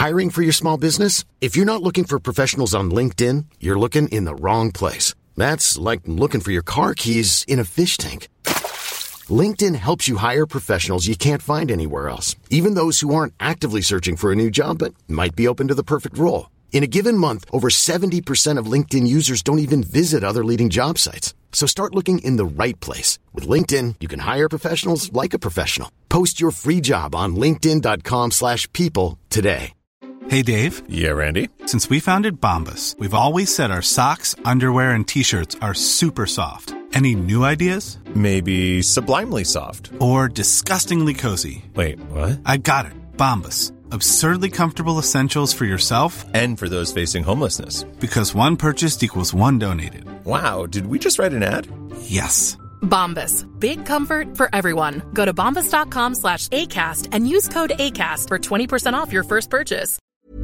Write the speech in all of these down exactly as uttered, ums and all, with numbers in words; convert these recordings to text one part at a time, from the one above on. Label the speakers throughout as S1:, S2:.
S1: Hiring for your small business? If you're not looking for professionals on LinkedIn, you're looking in the wrong place. That's like looking for your car keys in a fish tank. LinkedIn helps you hire professionals you can't find anywhere else, even those who aren't actively searching for a new job but might be open to the perfect role. In a given month, over seventy percent of LinkedIn users don't even visit other leading job sites. So start looking in the right place. With LinkedIn, you can hire professionals like a professional. Post your free job on linkedin dot com slash people today.
S2: Hey, Dave.
S3: Yeah, Randy.
S2: Since we founded Bombas, we've always said our socks, underwear, and T-shirts are super soft. Any new ideas?
S3: Maybe sublimely soft.
S2: Or disgustingly cozy.
S3: Wait, what?
S2: I got it. Bombas. Absurdly comfortable essentials for yourself
S3: and for those facing homelessness.
S2: Because one purchased equals one donated.
S3: Wow, did we just write an ad?
S2: Yes.
S4: Bombas. Big comfort for everyone. Go to bombas dot com slash ACAST and use code ACAST for twenty percent off your first purchase.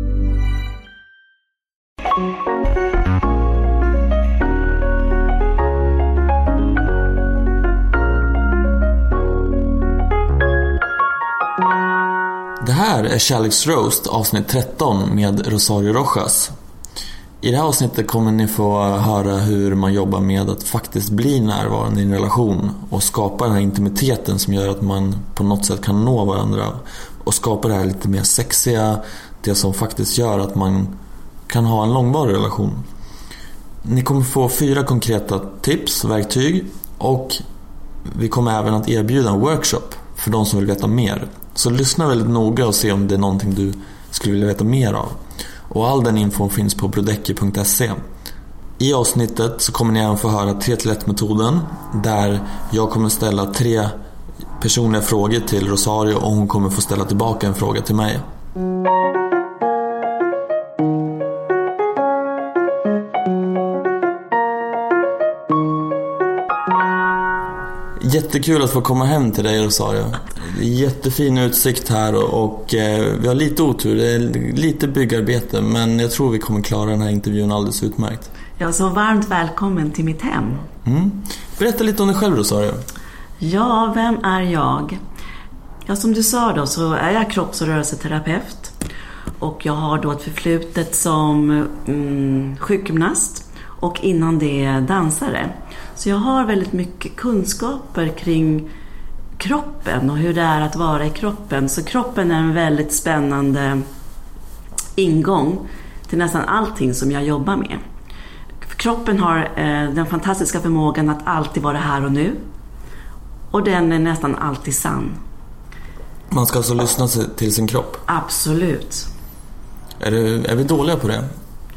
S5: Det här är Kärleksroast avsnitt tretton med Rosario Rojas. I det här avsnittet kommer ni få höra hur man jobbar med att faktiskt bli närvarande i en relation och skapa den här intimiteten som gör att man på något sätt kan nå varandra och skapa det här lite mer sexiga, det som faktiskt gör att man kan ha en långvarig relation. Ni kommer få fyra konkreta tips, verktyg, och vi kommer även att erbjuda en workshop för de som vill veta mer. Så lyssna väldigt noga och se om det är någonting du skulle vilja veta mer av. Och all den info finns på brodecki punkt se. I avsnittet så kommer ni även få höra tre till ett-metoden, där jag kommer ställa tre personliga frågor till Rosario och hon kommer få ställa tillbaka en fråga till mig. Jättekul att få komma hem till dig, Rosario. Det är jättefin utsikt här och, och eh, vi har lite otur. Det är lite byggarbete, men jag tror vi kommer klara den här intervjun alldeles utmärkt.
S6: Ja, så varmt välkommen till mitt hem.
S5: Mm. Berätta lite om dig själv, Rosario.
S6: Ja, vem är jag? Ja, som du sa då så är jag kropps- och rörelseterapeut. Och jag har då ett förflutet som mm, sjukgymnast och innan det dansare. Så jag har väldigt mycket kunskaper kring kroppen och hur det är att vara i kroppen. Så kroppen är en väldigt spännande ingång till nästan allting som jag jobbar med. Kroppen har eh, den fantastiska förmågan att alltid vara här och nu. Och den är nästan alltid sann.
S5: Man ska alltså lyssna till sin kropp?
S6: Absolut.
S5: Är, det, är vi dåliga på det?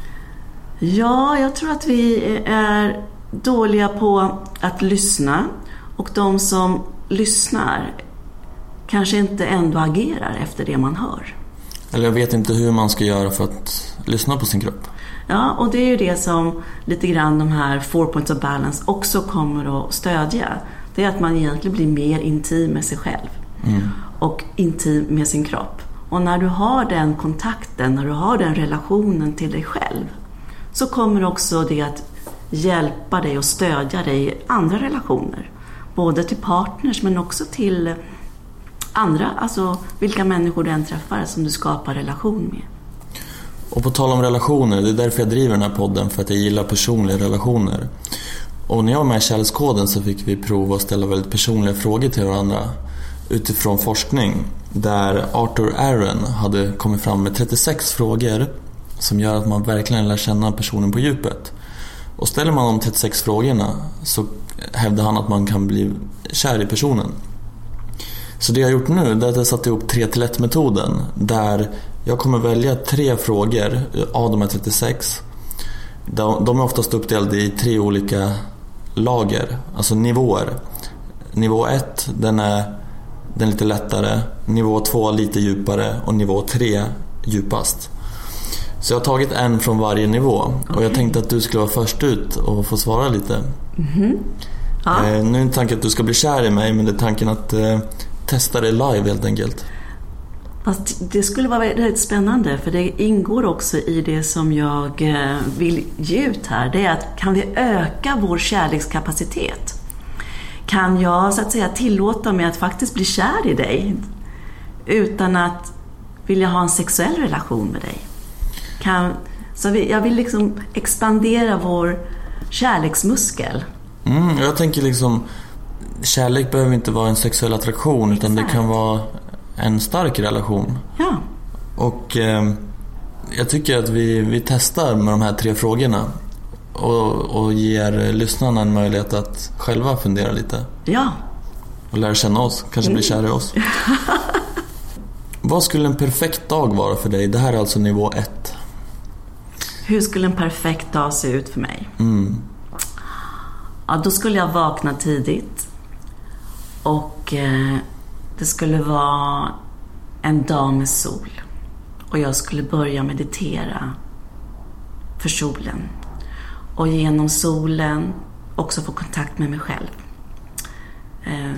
S6: Ja, jag tror att vi är dåliga på att lyssna. Och de som lyssnar kanske inte ändå agerar efter det man hör.
S5: Eller jag vet inte hur man ska göra för att lyssna på sin kropp.
S6: Ja, och det är ju det som lite grann de här four points of balance också kommer att stödja. Det är att man egentligen blir mer intim med sig själv. Mm. Och intim med sin kropp. Och när du har den kontakten, när du har den relationen till dig själv, så kommer också det att hjälpa dig och stödja dig i andra relationer. Både till partners men också till andra, alltså vilka människor du än träffar som du skapar relation med.
S5: Och på tal om relationer, det är därför jag driver den här podden, för att jag gillar personliga relationer. Och när jag var med i Kärlekskoden så fick vi prova att ställa väldigt personliga frågor till varandra utifrån forskning, där Arthur Aron hade kommit fram med trettiosex frågor som gör att man verkligen lär känna personen på djupet. Och ställer man de trettiosex frågorna så hävdar han att man kan bli kär i personen. Så det jag har gjort nu är att jag satt ihop tre till ett-metoden, där jag kommer välja tre frågor av de här trettiosex. De är oftast uppdelade i tre olika lager, alltså nivåer. Nivå ett, den är, den är lite lättare. Nivå två lite djupare. Och nivå tre djupast. Så jag har tagit en från varje nivå. Okay. Och jag tänkte att du skulle vara först ut och få svara lite. Mm-hmm. Ja. eh, Nu är det tanken att du ska bli kär i mig, men det är tanken att eh, testa det live helt enkelt.
S6: Fast det skulle vara väldigt spännande, för det ingår också i det som jag eh, vill ge ut här. Det är att kan vi öka vår kärlekskapacitet? Kan jag så att säga tillåta mig att faktiskt bli kär i dig utan att vill jag ha en sexuell relation med dig? Kan, så vi, jag vill liksom expandera vår kärleksmuskel.
S5: Mm, jag tänker liksom, kärlek behöver inte vara en sexuell attraktion. Exakt. Utan det kan vara en stark relation.
S6: Ja.
S5: Och eh, jag tycker att vi, vi testar med de här tre frågorna. Och, och ger lyssnarna en möjlighet att själva fundera lite.
S6: Ja.
S5: Och lära känna oss, kanske mm. bli kär i oss. Vad skulle en perfekt dag vara för dig? Det här är alltså nivå ett.
S6: Hur skulle en perfekt dag se ut för mig?
S5: Mm.
S6: Ja, då skulle jag vakna tidigt. Och eh, det skulle vara en dag med sol. Och jag skulle börja meditera för solen. Och genom solen också få kontakt med mig själv. Eh,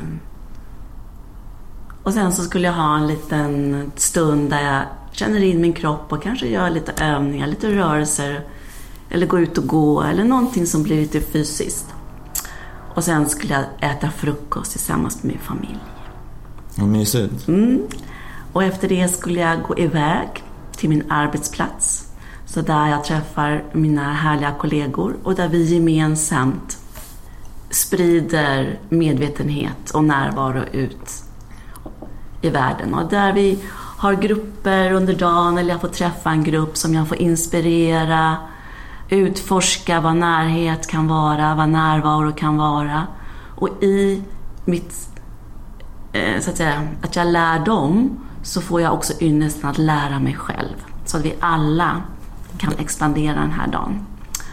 S6: och sen så skulle jag ha en liten stund där jag känner in min kropp och kanske gör lite övningar, lite rörelser. Eller gå ut och gå, eller någonting som blir lite fysiskt. Och sen skulle jag äta frukost tillsammans med min familj.
S5: Vad mysigt.
S6: Mm. Och efter det skulle jag gå iväg till min arbetsplats. Så där jag träffar mina härliga kollegor. Och där vi gemensamt sprider medvetenhet och närvaro ut i världen. Och där vi har grupper under dagen, eller jag får träffa en grupp som jag får inspirera, utforska vad närhet kan vara, vad närvaro kan vara. Och i mitt, eh, så att säga, att jag lär dem, så får jag också ynnesten att lära mig själv. Så att vi alla kan expandera den här dagen.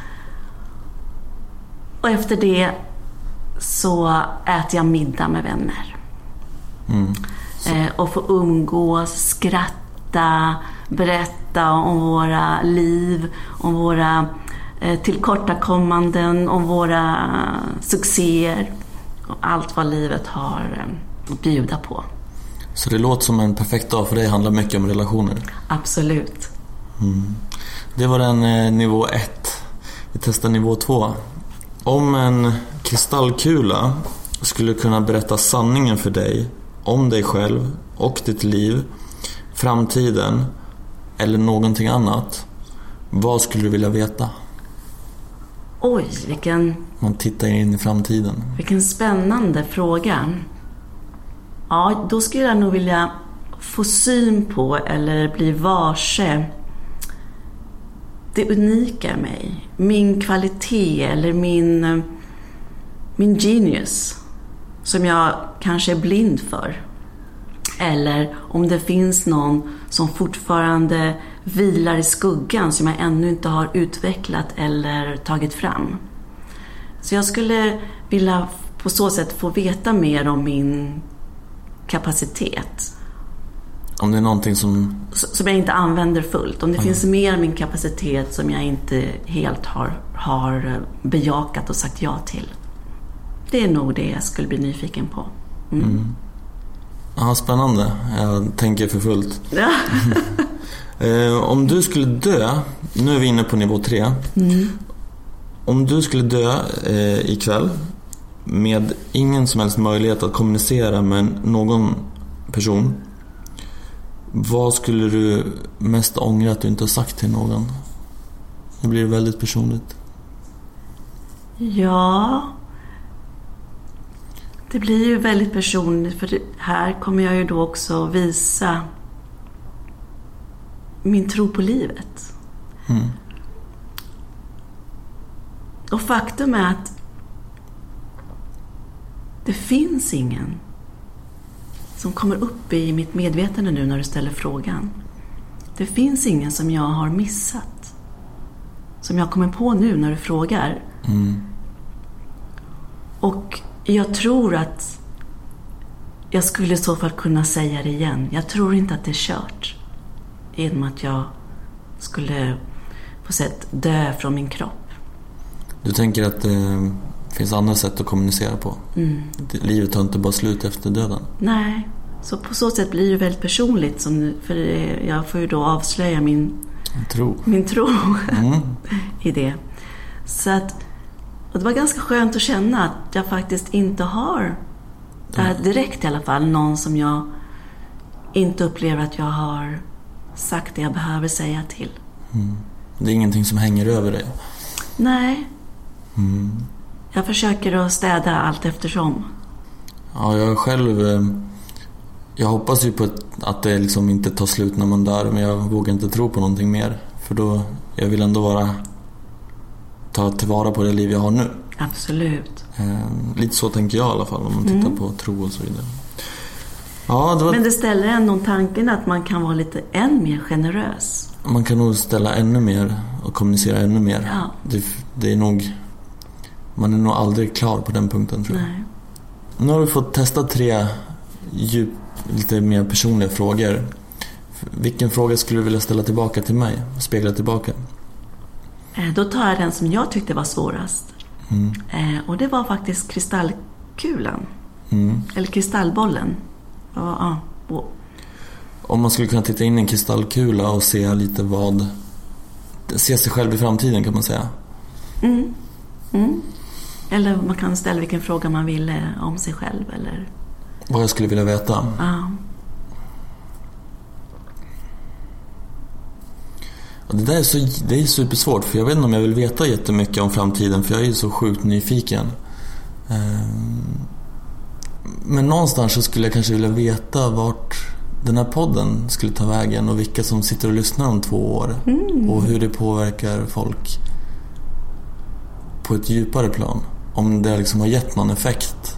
S6: Och efter det så äter jag middag med vänner.
S5: Mm.
S6: Eh, och få umgås, skratta, berätta om våra liv, om våra eh, tillkortakommanden, om våra succéer och allt vad livet har eh, att bjuda på.
S5: Så det låter som en perfekt dag för dig, handlar mycket om relationer?
S6: Absolut.
S5: Mm. Det var den eh, nivå ett. Vi testar nivå två. Om en kristallkula skulle kunna berätta sanningen för dig om dig själv och ditt liv, framtiden eller någonting annat, vad skulle du vilja veta?
S6: Oj, vilken...
S5: Man tittar in i framtiden.
S6: Vilken spännande fråga. Ja, då skulle jag nog vilja få syn på eller bli varse det unika i mig. Min kvalitet eller min, min genius som jag kanske är blind för. Eller om det finns någon som fortfarande vilar i skuggan som jag ännu inte har utvecklat eller tagit fram. Så jag skulle vilja på så sätt få veta mer om min kapacitet.
S5: Om det är någonting som...
S6: Som jag inte använder fullt. Om det mm. finns mer av min kapacitet som jag inte helt har, har bejakat och sagt ja till. Det är nog det jag skulle bli nyfiken på. Mm.
S5: Mm. Ja, spännande. Jag tänker för fullt.
S6: Ja.
S5: eh, om du skulle dö, nu är vi inne på nivå tre.
S6: Mm.
S5: Om du skulle dö eh, ikväll med ingen som helst möjlighet att kommunicera med någon person, vad skulle du mest ångra att du inte har sagt till någon? Det blir väldigt personligt.
S6: Ja, det blir ju väldigt personligt, för här kommer jag ju då också visa min tro på livet.
S5: Mm.
S6: Och faktum är att det finns ingen som kommer upp i mitt medvetande nu när du ställer frågan. Det finns ingen som jag har missat. Som jag kommer på nu när du frågar.
S5: Mm.
S6: Och jag tror att jag skulle i så fall kunna säga det igen. Jag tror inte att det är kört. Genom att jag skulle på sätt dö från min kropp.
S5: Du tänker att det finns andra sätt att kommunicera på?
S6: Mm.
S5: Livet tar inte bara slut efter döden?
S6: Nej, så på så sätt blir det väldigt personligt. Som, för jag får ju då avslöja min
S5: tro,
S6: min tro
S5: mm.
S6: i det. Så att, och det var ganska skönt att känna att jag faktiskt inte har, där direkt i alla fall, någon som jag inte upplever att jag har sagt det jag behöver säga till.
S5: Mm. Det är ingenting som hänger över dig?
S6: Nej.
S5: Mm.
S6: Jag försöker att städa allt eftersom.
S5: Ja, jag själv... Jag hoppas ju på att det liksom inte tar slut när man dör, men jag vågar inte tro på någonting mer. För då... Jag vill ändå vara... ta tillvara på det liv jag har nu.
S6: Absolut.
S5: Eh, lite så tänker jag i alla fall, om man tittar mm. på tro och så vidare.
S6: Ja, det var... Men det ställer ändå tanken att man kan vara lite än mer generös.
S5: Man kan nog ställa ännu mer och kommunicera ännu mer.
S6: Ja.
S5: Det, det är nog... Man är nog aldrig klar på den punkten, tror jag.
S6: Nej.
S5: Nu har vi fått testa tre djup, lite mer personliga frågor. Vilken fråga skulle du vilja ställa tillbaka till mig? Spegla tillbaka?
S6: Då tar jag den som jag tyckte var svårast.
S5: Mm.
S6: Och det var faktiskt kristallkulan.
S5: Mm.
S6: Eller kristallbollen. Ja, ja.
S5: Om man skulle kunna titta in i en kristallkula och se lite vad... Se sig själv i framtiden, kan man säga.
S6: Mm. Mm. Eller man kan ställa vilken fråga man vill om sig själv. Eller...
S5: Vad jag skulle vilja veta.
S6: Ja.
S5: Och det där är, så, det är supersvårt, för jag vet inte om jag vill veta jättemycket om framtiden, för jag är ju så sjukt nyfiken. Men någonstans så skulle jag kanske vilja veta vart den här podden skulle ta vägen och vilka som sitter och lyssnar om två år.
S6: Mm.
S5: Och hur det påverkar folk på ett djupare plan. Om det liksom har gett någon effekt.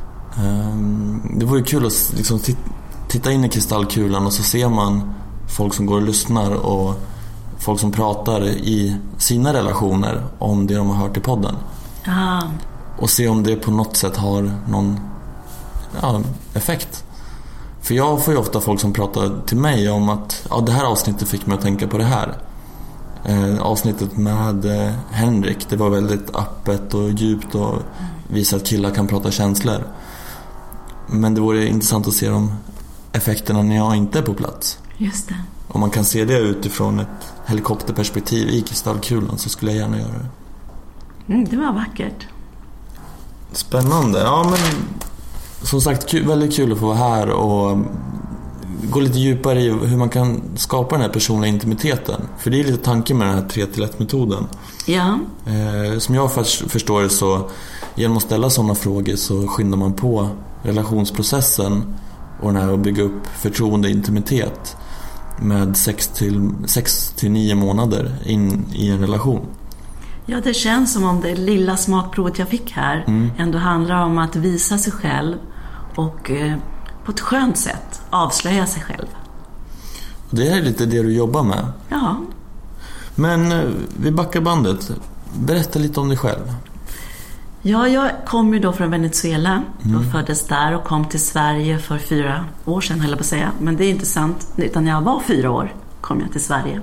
S5: Det vore kul att liksom titta in i kristallkulan och så ser man folk som går och lyssnar och folk som pratar i sina relationer om det de har hört i podden.
S6: Ah.
S5: Och se om det på något sätt har någon ja, effekt. För jag får ju ofta folk som pratar till mig om att ja, det här avsnittet fick mig att tänka på det här. Eh, avsnittet med eh, Henrik, det var väldigt öppet och djupt och visar att killar kan prata känslor. Men det vore intressant att se de effekterna när jag inte är på plats.
S6: Just det.
S5: Om man kan se det utifrån ett helikopterperspektiv i kristallkulan, så skulle jag gärna göra det.
S6: Mm, det var vackert.
S5: Spännande. Ja, men som sagt, kul, väldigt kul att få vara här och gå lite djupare i hur man kan skapa den här personliga intimiteten. För det är lite tanken med den här tre till ett-metoden.
S6: Ja.
S5: Eh, som jag förstår det, så genom att ställa sådana frågor så skyndar man på relationsprocessen och den här att bygga upp förtroende och intimitet med sex till nio månader in i en relation.
S6: Ja, det känns som om det lilla smakprovet jag fick här
S5: mm.
S6: ändå handlar om att visa sig själv och eh, på ett skönt sätt avslöja sig själv.
S5: Det är lite det du jobbar med.
S6: Ja.
S5: Men eh, vi backar bandet. Berätta lite om dig själv.
S6: Ja, jag kom ju då från Venezuela
S5: mm.
S6: och föddes där och kom till Sverige för fyra år sedan, höll jag på att säga. Men det är inte sant, utan när jag var fyra år kom jag till Sverige.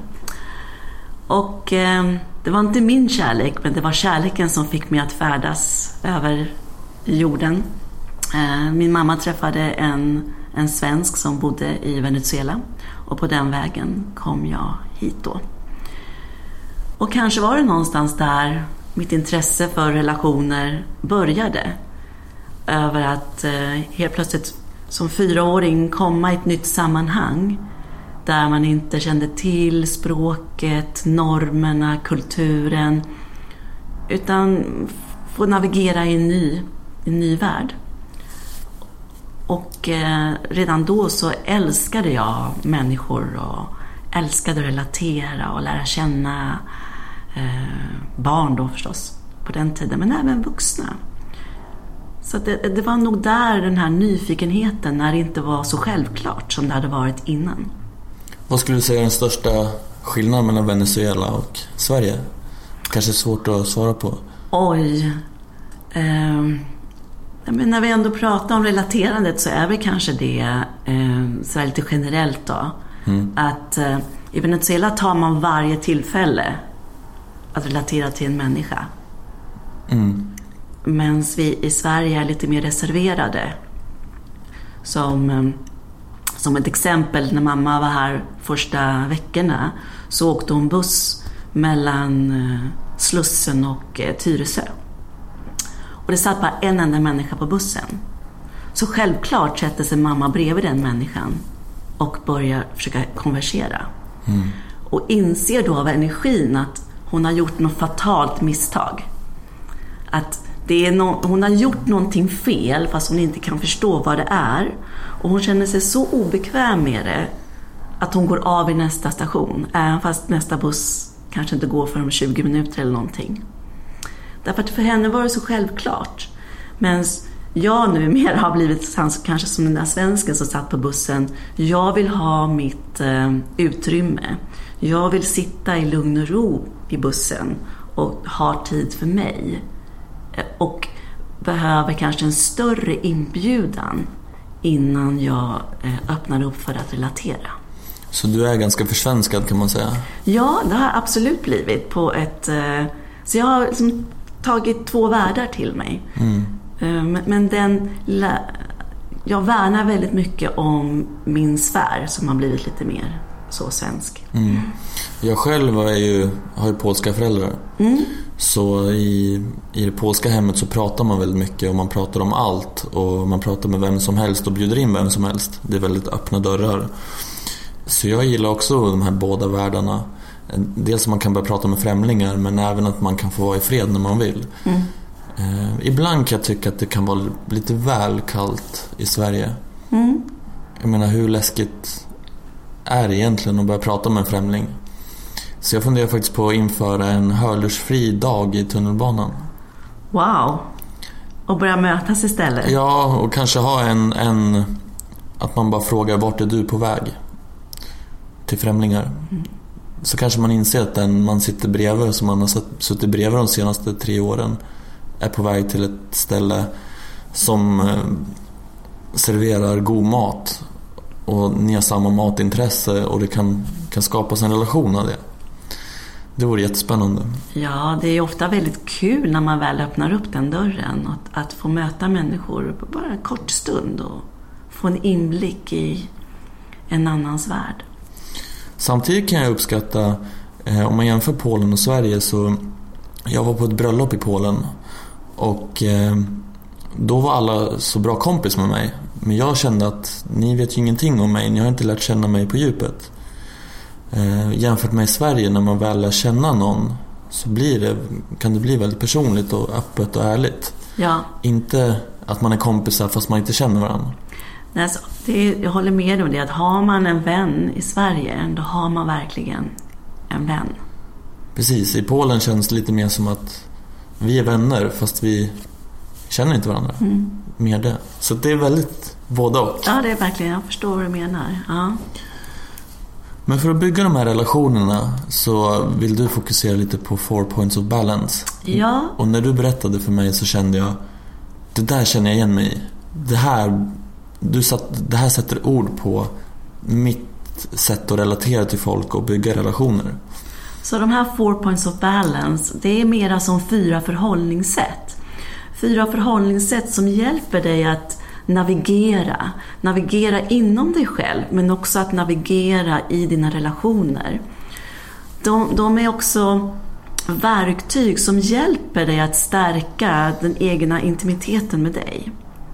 S6: Och eh, det var inte min kärlek, men det var kärleken som fick mig att färdas över jorden. Eh, min mamma träffade en, en svensk som bodde i Venezuela, och på den vägen kom jag hit då. Och kanske var det någonstans där mitt intresse för relationer började. Över att eh, helt plötsligt som fyraåring komma i ett nytt sammanhang där man inte kände till språket, normerna, kulturen, utan få navigera i en ny, en ny värld. Och eh, redan då så älskade jag människor och älskade att relatera och lära känna eh, barn då förstås på den tiden, men även vuxna. Så det, det var nog där den här nyfikenheten, när det inte var så självklart som det hade varit innan.
S5: Vad skulle du säga är den största skillnaden mellan Venezuela och Sverige? Kanske svårt att svara på.
S6: Oj. Eh, men när vi ändå pratar om relaterandet så är väl kanske det eh, så här lite generellt då. Mm. Att eh, i Venezuela tar man varje tillfälle att relatera till en människa.
S5: Mm.
S6: Men vi i Sverige är lite mer reserverade. Som... Eh, Som ett exempel, när mamma var här första veckorna så åkte hon buss mellan Slussen och Tyresö. Och det satt bara en enda människa på bussen. Så självklart sätter sig mamma bredvid den människan och börjar försöka konversera. Mm. Och inser då av energin att hon har gjort något fatalt misstag. Att det är no- hon har gjort någonting fel fast hon inte kan förstå vad det är. Och hon känner sig så obekväm med det att hon går av i nästa station. Även fast nästa buss kanske inte går för om tjugo minuter eller någonting. Därför att för henne var det så självklart. Men jag nu mer har blivit kanske som den där svensken som satt på bussen. Jag vill ha mitt eh, utrymme. Jag vill sitta i lugn och ro i bussen och ha tid för mig. Och behöver kanske en större inbjudan innan jag öppnar upp för att relatera.
S5: Så du är ganska försvenskad kan man säga? Ja,
S6: det har absolut blivit på ett... Så jag har liksom tagit två världar till mig. Mm. Men den... Jag värnar väldigt mycket om min sfär som har blivit lite mer så svensk.
S5: Mm. Jag själv är ju, har ju polska föräldrar. Mm. Så i, i det polska hemmet så pratar man väldigt mycket och man pratar om allt och man pratar med vem som helst och bjuder in vem som helst. Det är väldigt öppna dörrar. Så jag gillar också de här båda världarna. Dels att man kan börja prata med främlingar men även att man kan få vara i fred när man vill. Mm. Eh, ibland kan jag tycka att det kan vara lite väl kallt i Sverige. Mm. Jag menar, hur läskigt är det egentligen att börja prata med en främling? Så jag funderar faktiskt på att införa en hörlursfri dag i tunnelbanan.
S6: Wow. Och börja mötas istället.
S5: Ja, och kanske ha en, en att man bara frågar vart är du på väg till främlingar. Mm. Så kanske man inser att den man sitter bredvid, som man har suttit bredvid de senaste tre åren, är på väg till ett ställe som eh, serverar god mat och ni har samma matintresse och det kan, kan skapas en relation av det. Det vore jättespännande.
S6: Ja, det är ofta väldigt kul när man väl öppnar upp den dörren. Att, att få möta människor på bara en kort stund och få en inblick i en annans värld.
S5: Samtidigt kan jag uppskatta, eh, om man jämför Polen och Sverige, så jag var på ett bröllop i Polen och eh, då var alla så bra kompis med mig. Men jag kände att ni vet ju ingenting om mig, ni har inte lärt känna mig på djupet. Eh, jämfört med i Sverige, när man väl lär känna någon så blir det, kan det bli väldigt personligt och öppet och ärligt.
S6: Ja.
S5: Inte att man är kompisar fast man inte känner varandra.
S6: Nej, alltså, det är, jag håller med om det, att har man en vän i Sverige, då har man verkligen en vän.
S5: Precis, i Polen känns det lite mer som att vi är vänner fast vi känner inte varandra. Mm. Mer det. Så det är väldigt både och.
S6: Ja, det är verkligen, jag förstår vad du menar. Ja.
S5: Men för att bygga de här relationerna så vill du fokusera lite på four points of balance.
S6: Ja.
S5: Och när du berättade för mig så kände jag, det där känner jag igen mig i. Det här, du satt, det här sätter ord på mitt sätt att relatera till folk och bygga relationer.
S6: Så de här four points of balance, det är mera som fyra förhållningssätt. Fyra förhållningssätt som hjälper dig att navigera. Navigera inom dig själv, men också att navigera i dina relationer. De, de är också verktyg som hjälper dig att stärka den egna intimiteten med dig.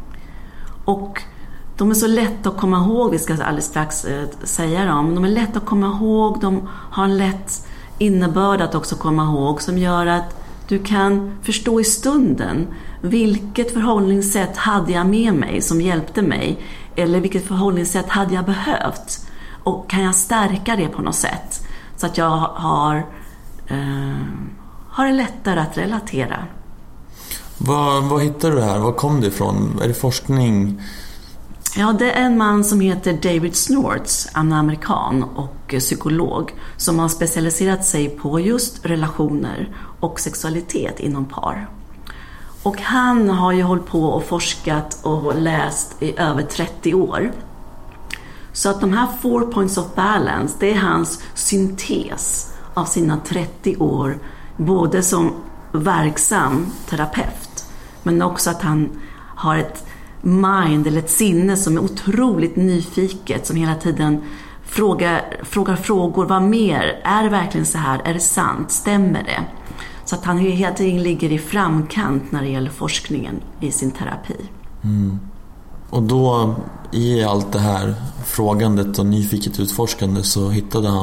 S6: Och de är så lätt att komma ihåg, vi ska alldeles strax eh, säga dem. De är lätt att komma ihåg, de har en lätt innebörd att också komma ihåg, som gör att du kan förstå i stunden vilket förhållningssätt hade jag med mig som hjälpte mig, eller vilket förhållningssätt hade jag behövt, och kan jag stärka det på något sätt så att jag har, eh, har det lättare att relatera.
S5: Vad, vad hittar du det här? Vad kom det ifrån? Är det forskning?
S6: Ja, det är en man som heter David Snorts, en amerikan och psykolog, som har specialiserat sig på just relationer och sexualitet inom par. Och han har ju hållit på och forskat och läst i över trettio år. Så att de här four points of balance, det är hans syntes av sina trettio år, både som verksam terapeut, men också att han har ett mind eller ett sinne som är otroligt nyfiket, som hela tiden frågar, frågar frågor. Vad mer? Är det verkligen så här? Är det sant? Stämmer det? Så att han hela tiden ligger i framkant när det gäller forskningen i sin terapi.
S5: Mm. Och då, i allt det här frågandet och nyfiket utforskande, så hittade han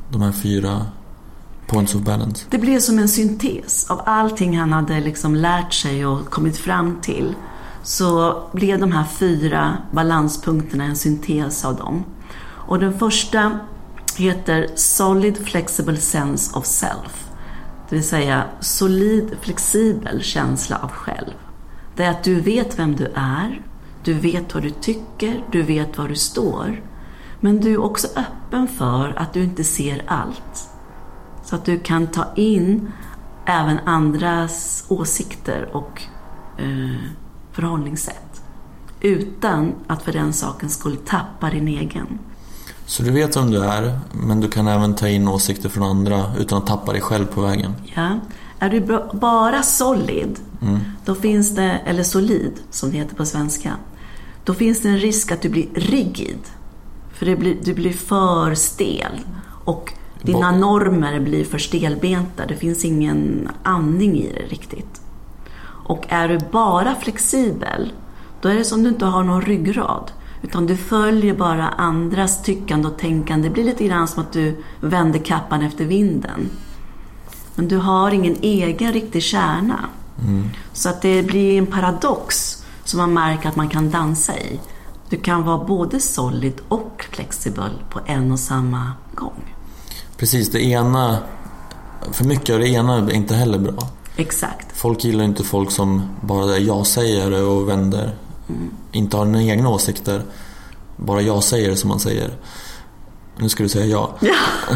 S5: de här fyra points of balance?
S6: Det blev som en syntes av allting han hade liksom lärt sig och kommit fram till. Så blev de här fyra balanspunkterna en syntes av dem. Och den första heter Solid Flexible Sense of Self. Det vill säga solid, flexibel känsla av själv. Det är att du vet vem du är, du vet vad du tycker, du vet var du står. Men du är också öppen för att du inte ser allt. Så att du kan ta in även andras åsikter och eh, förhållningssätt. Utan att för den saken skulle tappa din egen.
S5: Så du vet vem du är, men du kan även ta in åsikter från andra utan att tappa dig själv på vägen.
S6: Ja. Är du bara solid, mm. då finns det, eller solid som det heter på svenska, då finns det en risk att du blir rigid. För det blir, du blir för stel och dina normer blir för stelbenta. Det finns ingen andning i det riktigt. Och är du bara flexibel, då är det som du inte har någon ryggrad. Utan du följer bara andras tyckande och tänkande. Det blir lite grann som att du vänder kappan efter vinden. Men du har ingen egen riktig kärna. Mm. Så att det blir en paradox som man märker att man kan dansa i. Du kan vara både solid och flexibel på en och samma gång.
S5: Precis, det ena, för mycket av det ena är inte heller bra.
S6: Exakt.
S5: Folk gillar inte folk som bara är jag-sägare och vänder. Mm. Inte har några egna åsikter. Bara jag säger som man säger. Nu ska du säga ja.
S6: Ja.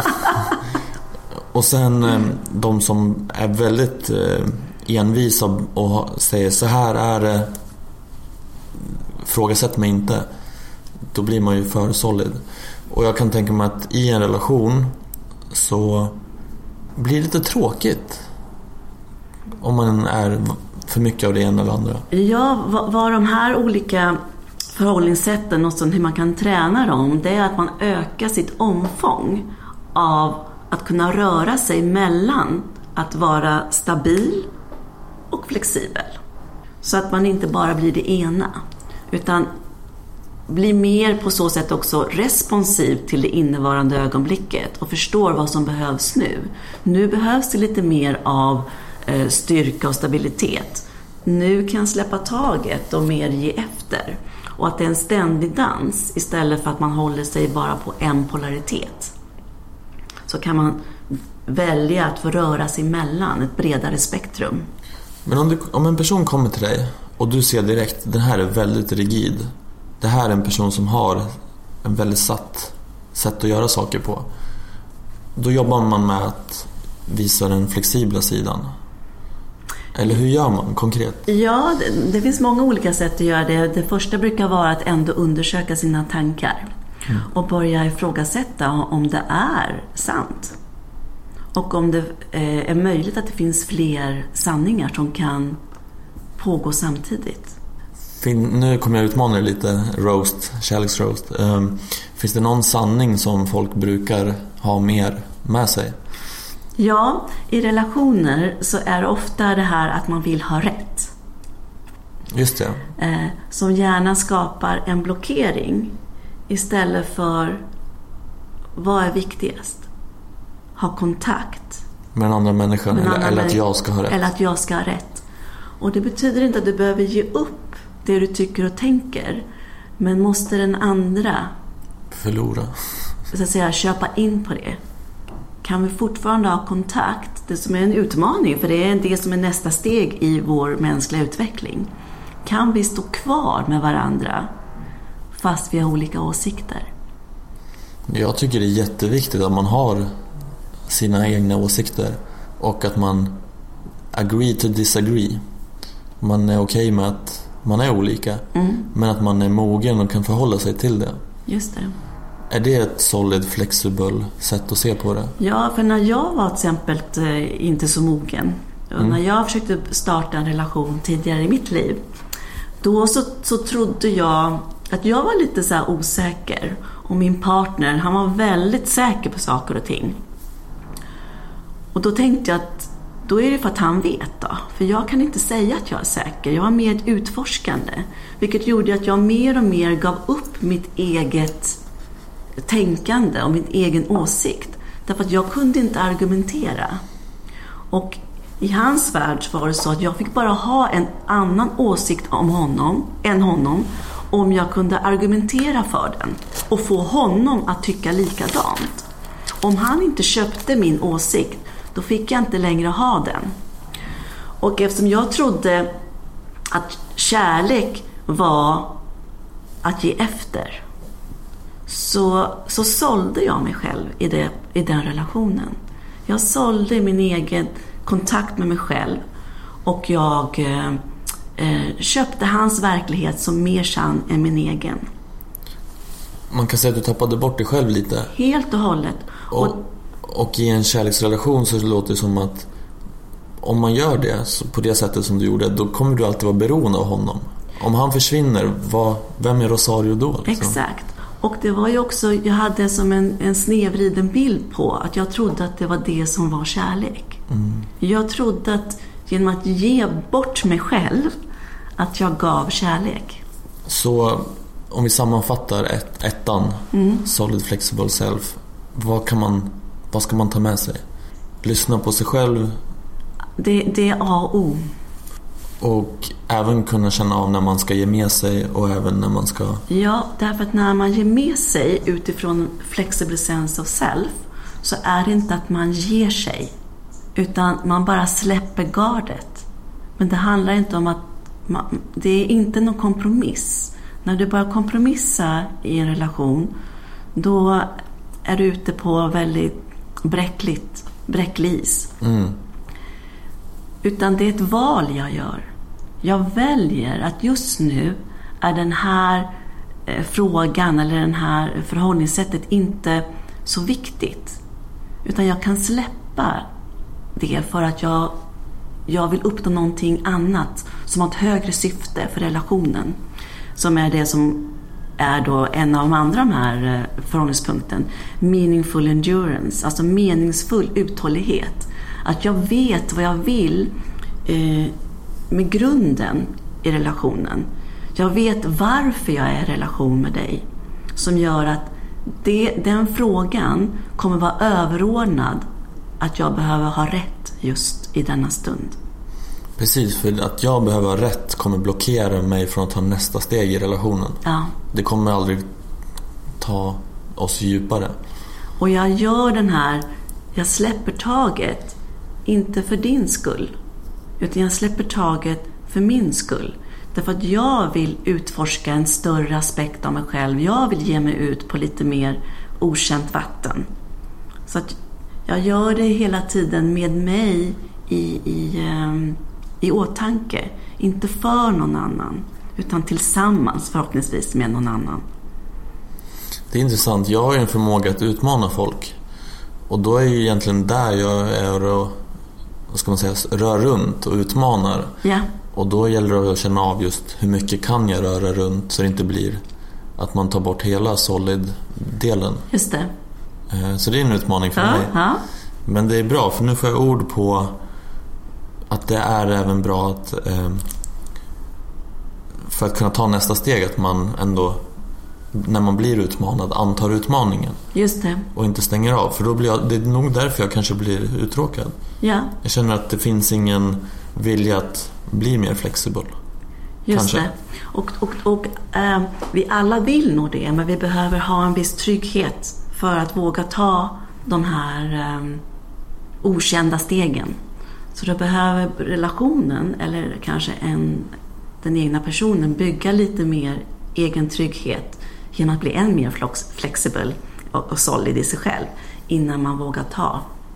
S5: Och sen de som är väldigt envisa och säger så här är det, frågasätt mig inte. Då blir man ju för solid. Och jag kan tänka mig att i en relation så blir det lite tråkigt om man är för mycket av det ena eller andra.
S6: Ja, vad, vad de här olika förhållningssätten och hur man kan träna dem, det är att man ökar sitt omfång av att kunna röra sig mellan att vara stabil och flexibel. Så att man inte bara blir det ena, utan blir mer på så sätt också responsiv till det innevarande ögonblicket och förstår vad som behövs nu. Nu behövs det lite mer av eh, styrka och stabilitet. Nu kan jag släppa taget och mer ge efter. Och att det är en ständig dans istället för att man håller sig bara på en polaritet. Så kan man välja att få röra sig mellan ett bredare spektrum.
S5: Men om, du, om en person kommer till dig och du ser direkt, den här är väldigt rigid. Det här är en person som har en väldigt satt sätt att göra saker på. Då jobbar man med att visa den flexibla sidan. Eller hur gör man konkret?
S6: Ja, det, det finns många olika sätt att göra det. Det första brukar vara att ändå undersöka sina tankar. Mm. Och börja ifrågasätta om det är sant. Och om det eh, är möjligt att det finns fler sanningar som kan pågå samtidigt.
S5: Fin, nu kommer jag utmana dig lite, roast, kärleksroast. Um, finns det någon sanning som folk brukar ha mer med sig?
S6: Ja, i relationer så är det ofta det här att man vill ha rätt.
S5: Just det.
S6: Eh, som gärna skapar en blockering istället för vad är viktigast? Ha kontakt
S5: med den andra människan eller,
S6: andra
S5: eller att jag ska ha rätt.
S6: Eller att jag ska ha rätt. Och det betyder inte att du behöver ge upp det du tycker och tänker. Men måste den andra
S5: förlora,
S6: så att säga, köpa in på det? Kan vi fortfarande ha kontakt? Det som är en utmaning, för det är det som är nästa steg i vår mänskliga utveckling. Kan vi stå kvar med varandra fast vi har olika åsikter?
S5: Jag tycker det är jätteviktigt att man har sina egna åsikter och att man agree to disagree. Man är okej med att man är olika, mm. men att man är mogen och kan förhålla sig till det.
S6: Just det.
S5: Är det ett solid, flexible sätt att se på det?
S6: Ja, för när jag var till exempel inte så mogen, och mm. när jag försökte starta en relation tidigare i mitt liv, då så, så trodde jag att jag var lite så här osäker. Och min partner, han var väldigt säker på saker och ting. Och då tänkte jag att då är det för att han vet då. För jag kan inte säga att jag är säker. Jag var mer ett utforskande. Vilket gjorde att jag mer och mer gav upp mitt eget tänkande och min egen åsikt. Därför att jag kunde inte argumentera. Och i hans värld var det så att jag fick bara ha en annan åsikt om honom än honom om jag kunde argumentera för den och få honom att tycka likadant. Om han inte köpte min åsikt, då fick jag inte längre ha den. Och eftersom jag trodde att kärlek var att ge efter, så, så sålde jag mig själv i, det, i den relationen. Jag sålde min egen kontakt med mig själv och jag eh, köpte hans verklighet som mer sann än min egen.
S5: Man kan säga att du tappade bort dig själv lite.
S6: Helt och hållet.
S5: Och, och, och i en kärleksrelation så låter det som att om man gör det så på det sättet som du gjorde, då kommer du alltid vara beroende av honom. Om han försvinner, vad, vem är Rosario då? Liksom?
S6: Exakt. Och det var ju också, jag hade som en, en snevriden bild på att jag trodde att det var det som var kärlek. Mm. Jag trodde att genom att ge bort mig själv, att jag gav kärlek.
S5: Så om vi sammanfattar ett, ettan, mm. Solid Flexible Self, vad, kan man, vad ska man ta med sig? Lyssna på sig själv.
S6: Det, det är A och O.
S5: Och även kunna känna av när man ska ge med sig och även när man ska...
S6: Ja, därför att när man ger med sig utifrån Flexible Sense of Self så är det inte att man ger sig, utan man bara släpper gardet. Men det handlar inte om att man, det är inte någon kompromiss. När du börjar kompromissa i en relation, då är du ute på väldigt bräckligt, bräcklig is. Mm. Utan det är ett val jag gör. Jag väljer att just nu är den här eh, frågan eller den här förhållningssättet inte så viktigt. Utan jag kan släppa det för att jag, jag vill uppnå någonting annat som har ett högre syfte för relationen. Som är det som är då en av de andra de här förhållningspunkten. Meaningful endurance, alltså meningsfull uthållighet. Att jag vet vad jag vill eh, med grunden i relationen. Jag vet varför jag är i relation med dig. Som gör att det, den frågan kommer vara överordnad att jag behöver ha rätt just i denna stund.
S5: Precis, för att jag behöver ha rätt kommer blockera mig från att ta nästa steg i relationen.
S6: Ja.
S5: Det kommer aldrig ta oss djupare.
S6: Och jag gör den här, jag släpper taget inte för din skull, utan jag släpper taget för min skull. Därför att jag vill utforska en större aspekt av mig själv. Jag vill ge mig ut på lite mer okänt vatten. Så att jag gör det hela tiden med mig i, i, um, i åtanke. Inte för någon annan, utan tillsammans förhoppningsvis med någon annan.
S5: Det är intressant. Jag har ju en förmåga att utmana folk. Och då är ju egentligen där jag är och, vad ska man säga, rör runt och utmanar.
S6: Ja.
S5: Och då gäller det att känna av just hur mycket kan jag röra runt så det inte blir att man tar bort hela solid-delen.
S6: Just det.
S5: Så det är en utmaning för
S6: ja,
S5: mig.
S6: Ja.
S5: Men det är bra, för nu får jag ord på att det är även bra att för att kunna ta nästa steg att man ändå, när man blir utmanad, antar utmaningen.
S6: Just det.
S5: Och inte stänger av. För då blir jag, det är nog därför jag kanske blir uttråkad.
S6: Ja.
S5: Jag känner att det finns ingen vilja att bli mer flexibel.
S6: Just
S5: kanske.
S6: det. Och, och, och äh, vi alla vill nog det, men vi behöver ha en viss trygghet för att våga ta de här äh, okända stegen. Så då behöver relationen, eller kanske en, den egna personen, bygga lite mer egen trygghet genom att bli än mer flexibel och, och solid i sig själv innan man vågar ta.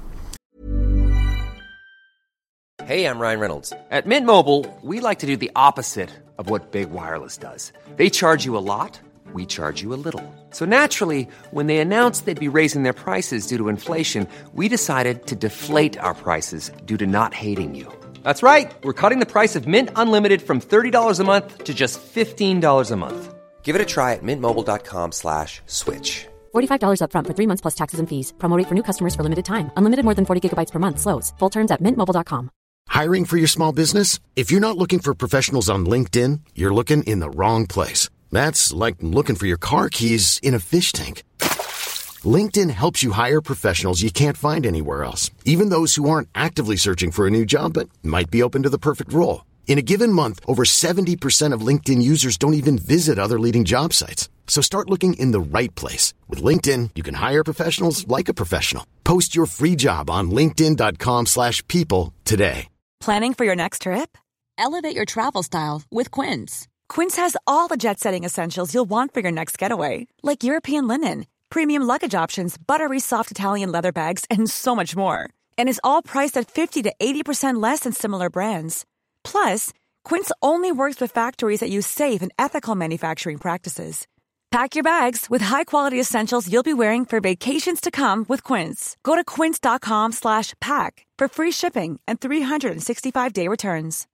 S7: Hey, I'm Ryan Reynolds. At Mint Mobile, we like to do the opposite of what Big Wireless does. They charge you a lot, we charge you a little. So naturally, when they announced they'd be raising their prices due to inflation, we decided to deflate our prices due to not hating you. That's right. We're cutting the price of Mint Unlimited from thirty dollars a month to just fifteen dollars a month. Give it a try at mintmobile.com slash switch.
S8: forty-five dollars up front for three months plus taxes and fees. Promo rate for new customers for limited time. Unlimited more than forty gigabytes per month. Slows full terms at mint mobile dot com.
S1: Hiring for your small business? If you're not looking for professionals on LinkedIn, you're looking in the wrong place. That's like looking for your car keys in a fish tank. LinkedIn helps you hire professionals you can't find anywhere else, even those who aren't actively searching for a new job but might be open to the perfect role. In a given month, over seventy percent of LinkedIn users don't even visit other leading job sites. So start looking in the right place. With LinkedIn, you can hire professionals like a professional. Post your free job on linkedin dot com slash people today.
S9: Planning for your next trip? Elevate your travel style with Quince. Quince has all the jet-setting essentials you'll want for your next getaway, like European linen, premium luggage options, buttery soft Italian leather bags, and so much more. And is all priced at fifty to eighty percent less than similar brands. Plus, Quince only works with factories that use safe and ethical manufacturing practices. Pack your bags with high-quality essentials you'll be wearing for vacations to come with Quince. Go to quince dot com slash pack for free shipping and three sixty-five day returns.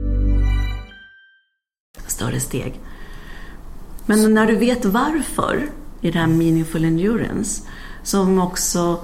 S6: Större steg. Men när du vet varför i det här meaningful endurance, som också,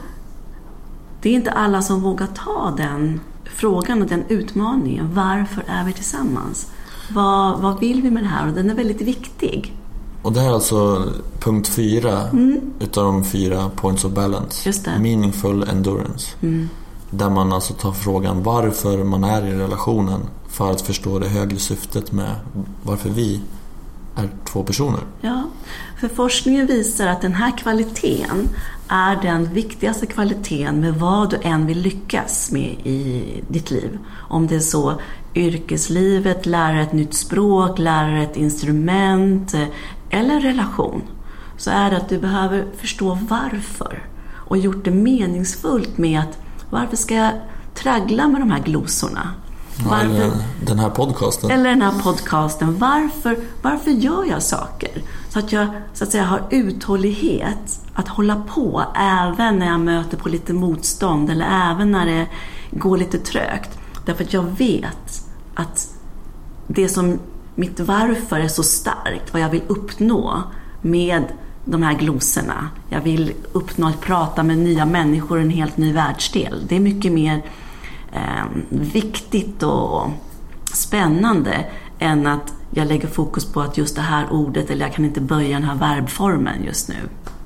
S6: det är inte alla som vågar ta den frågan och den utmaningen. Varför är vi tillsammans? Vad, vad vill vi med det här? Och den är väldigt viktig.
S5: Och det här är alltså punkt fyra mm. utav de fyra points of balance.
S6: Just det.
S5: Meaningful endurance. Mm. Där man alltså tar frågan varför man är i relationen för att förstå det högre syftet med varför vi är två personer.
S6: Ja, för forskningen visar att den här kvaliteten är den viktigaste kvaliteten med vad du än vill lyckas med i ditt liv. Om det är så yrkeslivet, lära ett nytt språk, lära ett instrument eller en relation, så är det att du behöver förstå varför och gjort det meningsfullt med att varför ska jag traggla med de här glosorna?
S5: Varför, eller den här podcasten.
S6: Eller den här podcasten. Varför, varför gör jag saker? Så att jag så att säga har uthållighet att hålla på även när jag möter på lite motstånd eller även när det går lite trögt. Därför att jag vet att det som mitt varför är så starkt, vad jag vill uppnå med de här glosorna. Jag vill uppnå att prata med nya människor i en helt ny världsdel. Det är mycket mer eh, viktigt och spännande än att jag lägger fokus på att just det här ordet, eller jag kan inte böja den här verbformen just nu.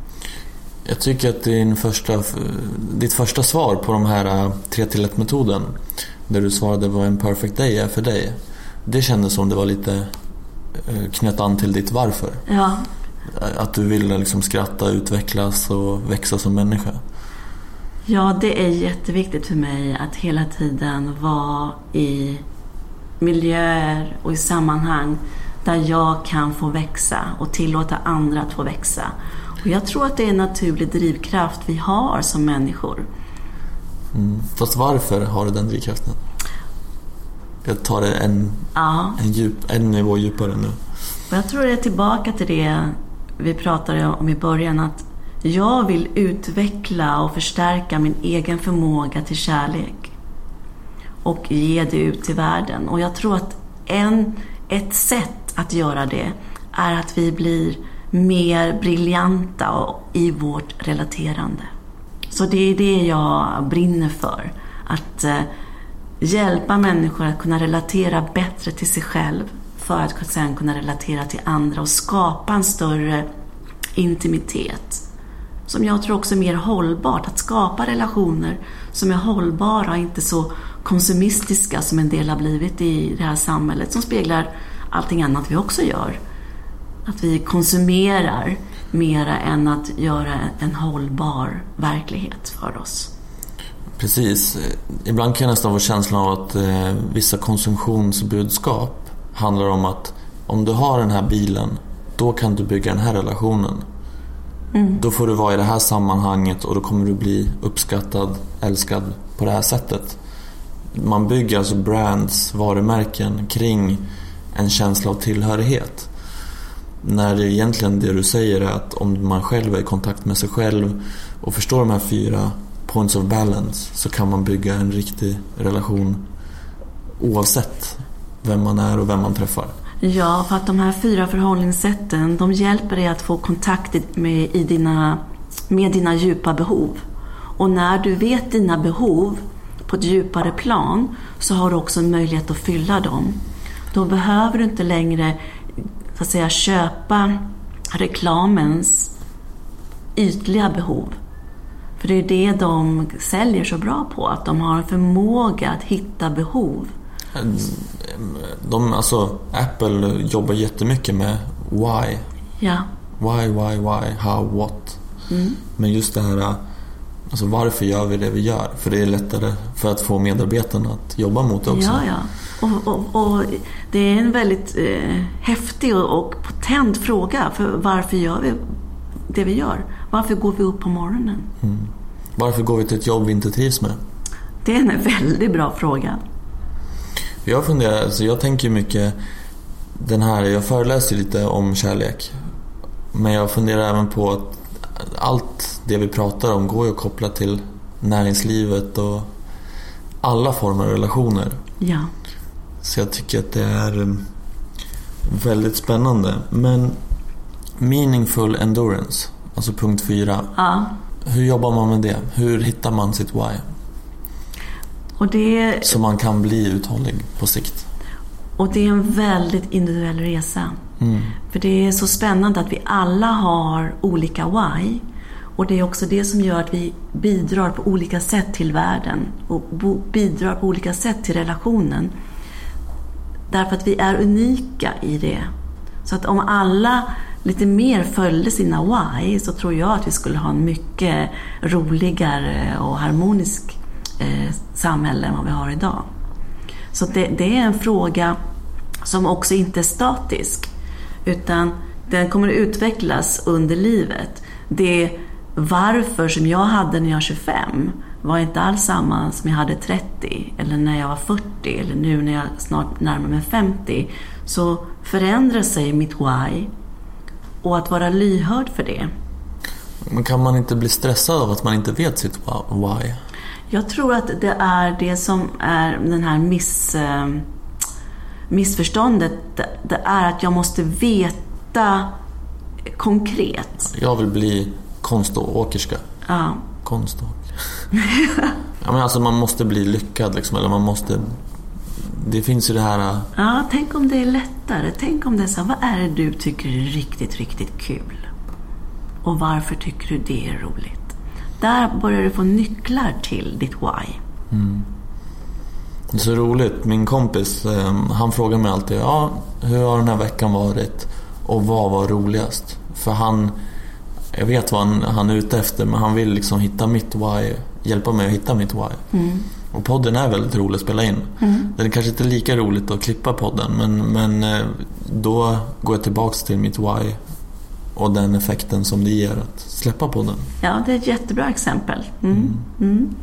S5: Jag tycker att din första, ditt första svar på de här tre till ett-metoden, där du svarade vad en perfect day är för dig, det kändes som det var lite knöt an till ditt varför.
S6: Ja.
S5: Att du vill liksom skratta, utvecklas och växa som människa.
S6: Ja, det är jätteviktigt för mig att hela tiden vara i miljöer och i sammanhang där jag kan få växa och tillåta andra att få växa. Och jag tror att det är en naturlig drivkraft vi har som människor.
S5: Mm. Fast varför har du den drivkraften? Jag tar det en,
S6: ja.
S5: en, djup, en nivå djupare nu.
S6: Och jag tror det är tillbaka till det vi pratade om i början, att jag vill utveckla och förstärka min egen förmåga till kärlek och ge det ut till världen. Och jag tror att en, ett sätt att göra det är att vi blir mer briljanta i vårt relaterande. Så det är det jag brinner för. Att eh, hjälpa människor att kunna relatera bättre till sig själv för att sen kunna relatera till andra och skapa en större intimitet. Som jag tror också är mer hållbart. Att skapa relationer som är hållbara och inte så konsumistiska som en del har blivit i det här samhället, som speglar allting annat vi också gör. Att vi konsumerar mera än att göra en hållbar verklighet för oss.
S5: Precis. Ibland kan jag nästan få känslan av att eh, vissa konsumtionsbudskap handlar om att om du har den här bilen, då kan du bygga den här relationen. Mm. Då får du vara i det här sammanhanget och då kommer du bli uppskattad, älskad på det här sättet. Man bygger alltså brands, varumärken kring en känsla av tillhörighet. När det egentligen det du säger är att om man själv är i kontakt med sig själv och förstår de här fyra points of balance, så kan man bygga en riktig relation oavsett vem man är och vem man träffar.
S6: Ja, för att de här fyra förhållningssätten, de hjälper dig att få kontakt med, i dina, med dina djupa behov. Och när du vet dina behov på ett djupare plan, så har du också en möjlighet att fylla dem. Då behöver du inte längre så att säga köpa reklamens ytliga behov, För det är det de säljer så bra på, att de har en förmåga att hitta behov.
S5: De, alltså, Apple jobbar jättemycket med why.
S6: Ja.
S5: Why, why, why, how, what.
S6: Mm.
S5: Men just det här, alltså varför gör vi det vi gör? För det är lättare för att få medarbetarna att jobba mot det också.
S6: Ja, ja. Och, och, och det är en väldigt eh, häftig och, och potent fråga. För varför gör vi det vi gör? Varför går vi upp på morgonen?
S5: Mm. Varför går vi till ett jobb vi inte trivs med?
S6: Det är en väldigt bra fråga.
S5: Jag funderar, alltså jag tänker mycket den här, jag föreläser lite om kärlek. Men jag funderar även på att allt det vi pratar om går ju att koppla till näringslivet och alla former av relationer.
S6: Ja.
S5: Så jag tycker att det är väldigt spännande. Men meaningful endurance, alltså punkt fyra.
S6: Ja.
S5: Hur jobbar man med det? Hur hittar man sitt why?
S6: Och det...
S5: Så man kan bli uthållig på sikt.
S6: Och det är en väldigt individuell resa.
S5: Mm.
S6: För det är så spännande att vi alla har olika why. Och det är också det som gör att vi bidrar på olika sätt till världen. Och bidrar på olika sätt till relationen. Därför att vi är unika i det. Så att om alla lite mer följde sina why, så tror jag att vi skulle ha en mycket roligare och harmonisk eh, samhälle än vad vi har idag. Så det, det är en fråga som också inte är statisk, utan den kommer att utvecklas under livet. Det varför som jag hade när jag var tjugofem var inte alls samma som jag hade trettio eller när jag var fyrtio eller nu när jag snart närmar mig femtio. Så förändrar sig mitt why, och att vara lyhörd för det.
S5: Men kan man inte bli stressad av att man inte vet sitt why?
S6: Jag tror att det är det som är den här miss, missförståndet. Det är att jag måste veta konkret.
S5: Jag vill bli konståkerska.
S6: Ja.
S5: Konståkerska. Ja, men alltså man måste bli lyckad liksom, eller man måste... Det finns ju det här...
S6: Ja, tänk om det är lättare. Tänk om det är så, vad är det du tycker är riktigt, riktigt kul? Och varför tycker du det är roligt? Där börjar du få nycklar till ditt why.
S5: Mm. Det är så roligt. Min kompis, han frågar mig alltid, ja, hur har den här veckan varit? Och vad var roligast? För han, jag vet vad han, han är ute efter, men han vill liksom hitta mitt why, hjälpa mig att hitta mitt why. Mm. Och podden är väldigt rolig att spela in. Mm. Det är kanske inte lika roligt att klippa podden, men, men då går jag tillbaks till mitt why och den effekten som det ger att släppa podden.
S6: Ja, det är ett jättebra exempel. Mm. Mm. Mm.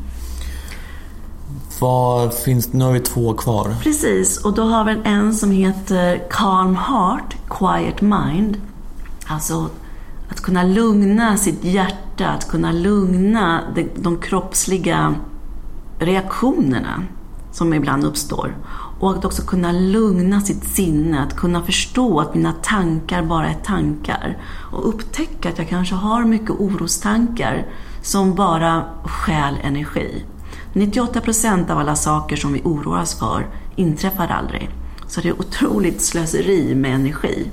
S5: Vad finns, nu har vi två kvar.
S6: Precis, och då har vi en som heter Calm Heart, Quiet Mind. Alltså att kunna lugna sitt hjärta, att kunna lugna de, de kroppsliga reaktionerna som ibland uppstår. Och att också kunna lugna sitt sinne, att kunna förstå att mina tankar bara är tankar. Och upptäcka att jag kanske har mycket orostankar som bara stjäl energi. nittioåtta procent av alla saker som vi oroar oss för inträffar aldrig. Så det är otroligt slöseri med energi.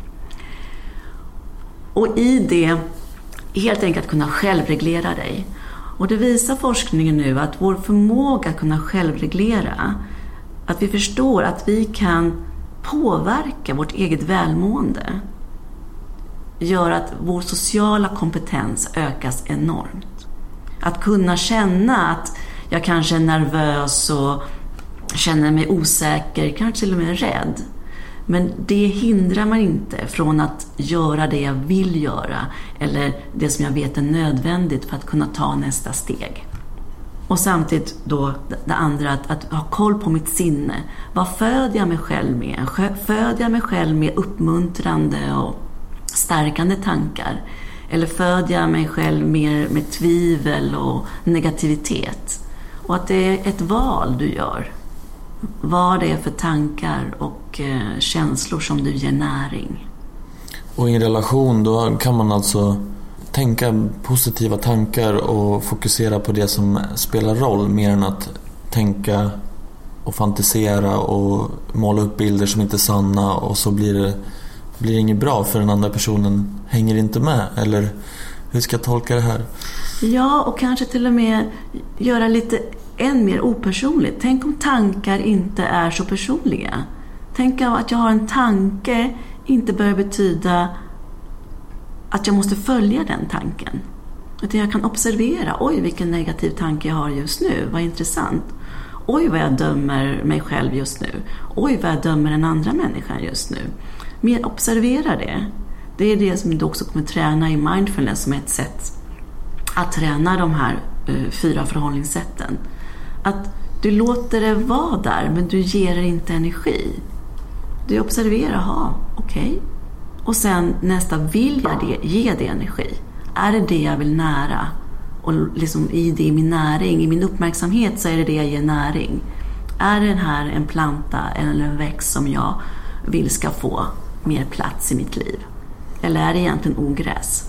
S6: Och i det, helt enkelt kunna självreglera dig. Och det visar forskningen nu att vår förmåga att kunna självreglera, att vi förstår att vi kan påverka vårt eget välmående, gör att vår sociala kompetens ökas enormt. Att kunna känna att jag kanske är nervös och känner mig osäker, kanske till och med rädd. Men det hindrar man inte från att göra det jag vill göra eller det som jag vet är nödvändigt för att kunna ta nästa steg. Och samtidigt då det andra, att, att ha koll på mitt sinne. Vad föder jag mig själv med? Föder jag mig själv med uppmuntrande och stärkande tankar? Eller föder jag mig själv mer med tvivel och negativitet? Och att det är ett val du gör. Vad det är för tankar och eh, känslor som du ger näring.
S5: Och i en relation då kan man alltså tänka positiva tankar och fokusera på det som spelar roll, mer än att tänka och fantisera och måla upp bilder som inte är sanna, och så blir det, blir det inget bra för den andra personen hänger inte med. Eller Hur ska jag tolka det här?
S6: Ja, och kanske till och med göra lite än mer opersonligt. Tänk om tankar inte är så personliga. Tänk att jag har en tanke inte bör betyda att jag måste följa den tanken. Att jag kan observera, oj vilken negativ tanke jag har just nu, vad intressant. Oj vad jag dömer mig själv just nu. Oj vad jag dömer den andra människan just nu. Mer observera det. Det är det som du också kommer träna i mindfulness som är ett sätt att träna de här uh, fyra förhållningssätten. Att du låter det vara där men du ger det inte energi. Du observerar, ha, okej. Okay. Och sen nästa, vill jag det, ge det energi? Är det det jag vill nära? Och liksom i det min näring, i min uppmärksamhet så är det det jag ger näring. Är den här en planta eller en växt som jag vill ska få mer plats i mitt liv? Eller är det egentligen ogräs?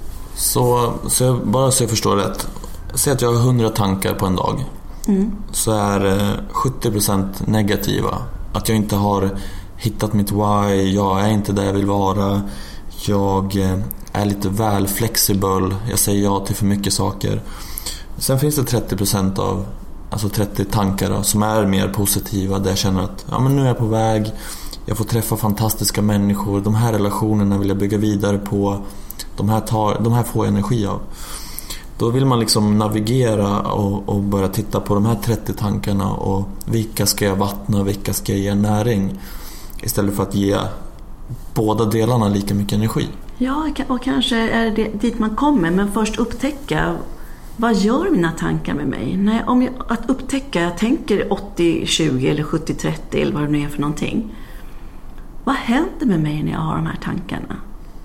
S5: Så, så jag, bara så jag förstår rätt. Säg att jag har hundra tankar på en dag. Mm. Så är sjuttio procent negativa. Att jag inte har hittat mitt why. Jag är inte där jag vill vara. Jag är lite väl flexibel. Jag säger ja till för mycket saker. Sen finns det trettio procent av, alltså trettio tankar då, som är mer positiva. Där jag känner att ja, men nu är jag på väg. Jag får träffa fantastiska människor. De här relationerna vill jag bygga vidare på. De här, tar, de här får jag energi av. Då vill man liksom navigera och, och börja titta på de här trettio tankarna. Och vilka ska jag vattna, vilka ska jag ge näring? Istället för att ge båda delarna lika mycket energi. Ja,
S6: och kanske är det dit man kommer. Men först upptäcka, vad gör mina tankar med mig? Nej, om jag, att upptäcka, jag tänker åttio tjugo eller sjuttio trettio eller vad det nu är för någonting. Vad händer med mig när jag har de här tankarna?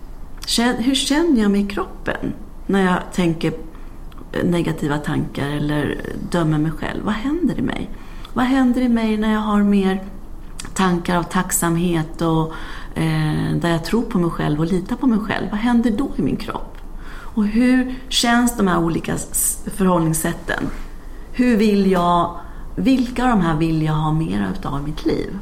S6: Hur känner jag mig i kroppen när jag tänker negativa tankar eller dömer mig själv? Vad händer i mig? Vad händer i mig när jag har mer tankar av tacksamhet och eh, där jag tror på mig själv och litar på mig själv? Vad händer då i min kropp? Och hur känns de här olika förhållningssätten? Hur vill jag, vilka av de här vill jag ha mer av i mitt liv?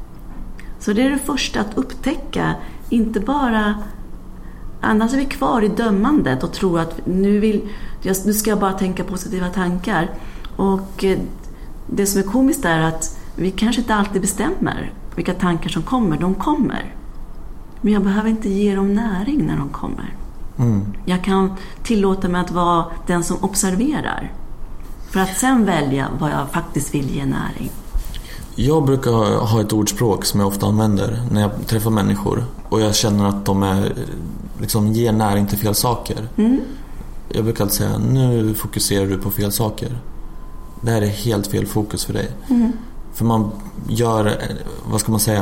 S6: Så det är det första, att upptäcka, inte bara, annars är vi kvar i dömandet och tror att nu, vill, nu ska jag bara tänka positiva tankar. Och det som är komiskt är att vi kanske inte alltid bestämmer vilka tankar som kommer. De kommer. Men jag behöver inte ge dem näring när de kommer. Mm. Jag kan tillåta mig att vara den som observerar. För att sen välja vad jag faktiskt vill ge näring.
S5: Jag brukar ha ett ordspråk som jag ofta använder när jag träffar människor. Och jag känner att de är, liksom, ger näring till fel saker. Mm. Jag brukar alltid säga, nu fokuserar du på fel saker. Det här är helt fel fokus för dig. Mm. För man gör, vad ska man säga,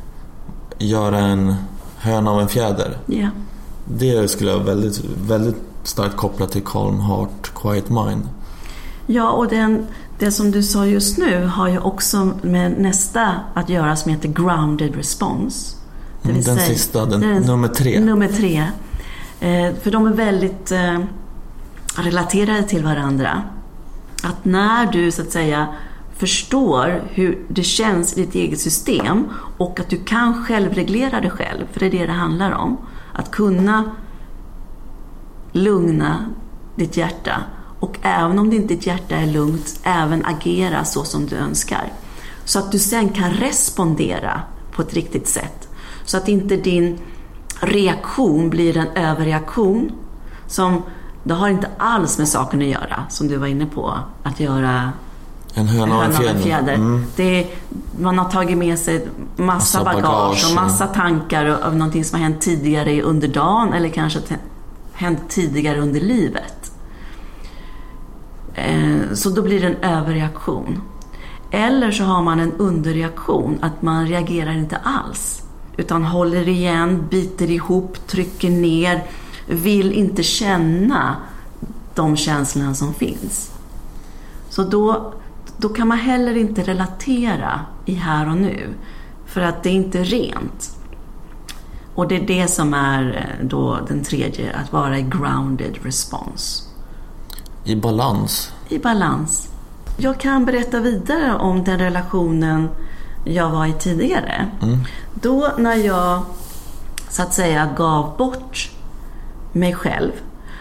S5: gör en höna av en fjäder. Yeah. Det skulle jag väldigt, väldigt starkt koppla till Calm Heart, Quiet Mind.
S6: Ja, och den, det som du sa just nu har ju också med nästa att göra som heter Grounded Response. Det vill
S5: den
S6: säga,
S5: sista, den,
S6: den,
S5: nummer tre.
S6: Nummer tre. Eh, för de är väldigt eh, relaterade till varandra. Att när du så att säga förstår hur det känns i ditt eget system och att du kan självreglera dig själv, för det är det det handlar om. Att kunna lugna ditt hjärta. Och även om ditt hjärta är lugnt, även agera så som du önskar. Så att du sen kan respondera på ett riktigt sätt. Så att inte din reaktion blir en överreaktion. Som, det har inte alls med saken att göra, som du var inne på. Att göra
S5: en höna och en fjäder.
S6: fjäder. Mm. Det är, man har tagit med sig massa, massa bagage, bagage och massa tankar av någonting som har hänt tidigare under dagen. Eller kanske hänt tidigare under livet. Så då blir det en överreaktion. Eller så har man en underreaktion, att man reagerar inte alls utan håller igen, biter ihop, trycker ner, vill inte känna de känslorna som finns. Så då, då kan man heller inte relatera i här och nu, för att det är inte rent. Och det är det som är då den tredje, att vara i grounded response.
S5: I balans.
S6: I balans. Jag kan berätta vidare om den relationen jag var i tidigare. Mm. Då när jag så att säga gav bort mig själv,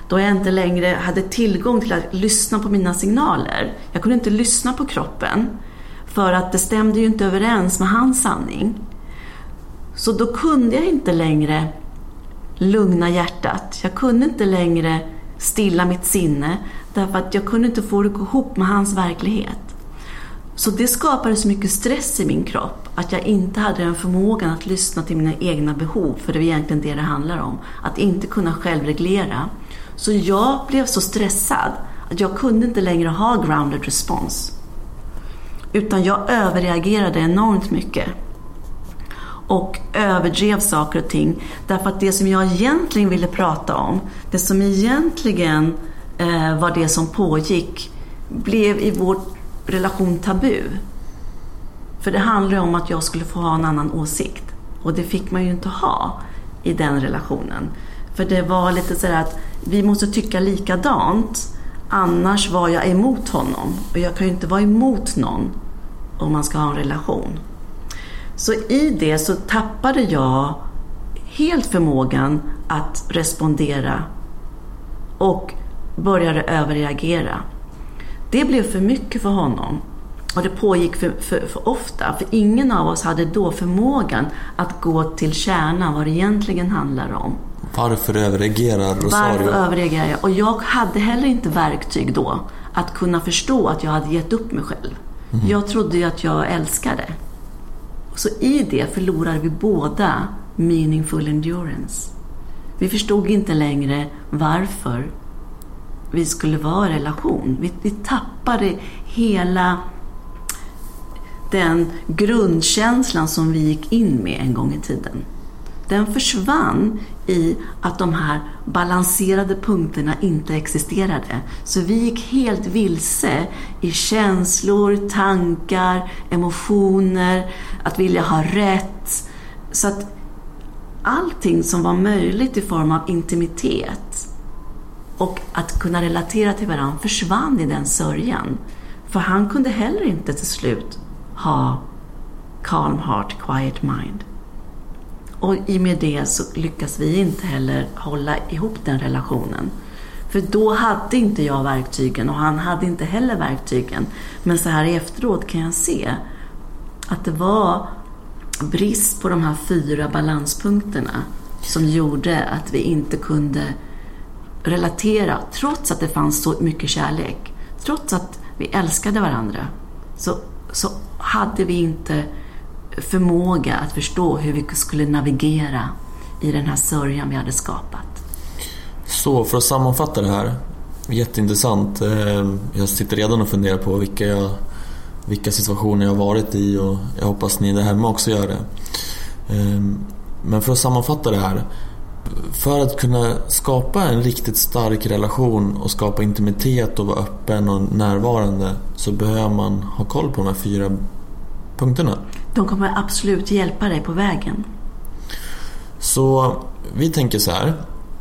S6: då jag inte längre hade tillgång till att lyssna på mina signaler. Jag kunde inte lyssna på kroppen för att det stämde ju inte överens med hans sanning. Så då kunde jag inte längre lugna hjärtat. Jag kunde inte längre stilla mitt sinne därför att jag kunde inte få det gå ihop med hans verklighet. Så det skapade så mycket stress i min kropp att jag inte hade den förmågan att lyssna till mina egna behov, för det är egentligen det det handlar om. Att inte kunna självreglera. Så jag blev så stressad att jag kunde inte längre ha grounded response. Utan jag överreagerade enormt mycket. Och överdrev saker och ting. Därför att det som jag egentligen ville prata om, det som egentligen eh, var det som pågick, blev i vår relation tabu. För det handlar om att jag skulle få ha en annan åsikt. Och det fick man ju inte ha i den relationen. För det var lite så att vi måste tycka likadant. Annars var jag emot honom. Och jag kan ju inte vara emot någon om man ska ha en relation. Så i det så tappade jag helt förmågan att respondera. Och började överreagera. Det blev för mycket för honom. Och det pågick för, för, för ofta. För ingen av oss hade då förmågan att gå till kärnan vad det egentligen handlar om.
S5: Varför överreagerar Rosario?
S6: Varför överreagerar jag? Och jag hade heller inte verktyg då att kunna förstå att jag hade gett upp mig själv. Mm. Jag trodde ju att jag älskade. Så i det förlorade vi båda meaningful endurance. Vi förstod inte längre varför vi skulle vara i relation. Vi, vi tappade hela den grundkänslan som vi gick in med en gång i tiden. Den försvann i att de här balanserade punkterna inte existerade. Så vi gick helt vilse i känslor, tankar, emotioner, att vilja ha rätt. Så att allting som var möjligt i form av intimitet och att kunna relatera till varandra försvann i den sörjan. För han kunde heller inte till slut ha calm heart, quiet mind. Och i med det så lyckas vi inte heller hålla ihop den relationen. För då hade inte jag verktygen och han hade inte heller verktygen. Men så här efteråt kan jag se att det var brist på de här fyra balanspunkterna som gjorde att vi inte kunde relatera, trots att det fanns så mycket kärlek. Trots att vi älskade varandra så, så hade vi inte förmåga att förstå hur vi skulle navigera i den här sörjan vi hade skapat.
S5: Så för att sammanfatta det här, jätteintressant. Jag sitter redan och funderar på vilka, jag, vilka situationer jag har varit i, och jag hoppas ni där hemma också gör det. Men för att sammanfatta det här, för att kunna skapa en riktigt stark relation och skapa intimitet och vara öppen och närvarande, så behöver man ha koll på de här fyra punkterna.
S6: De kommer absolut hjälpa dig på vägen.
S5: Så vi tänker så här: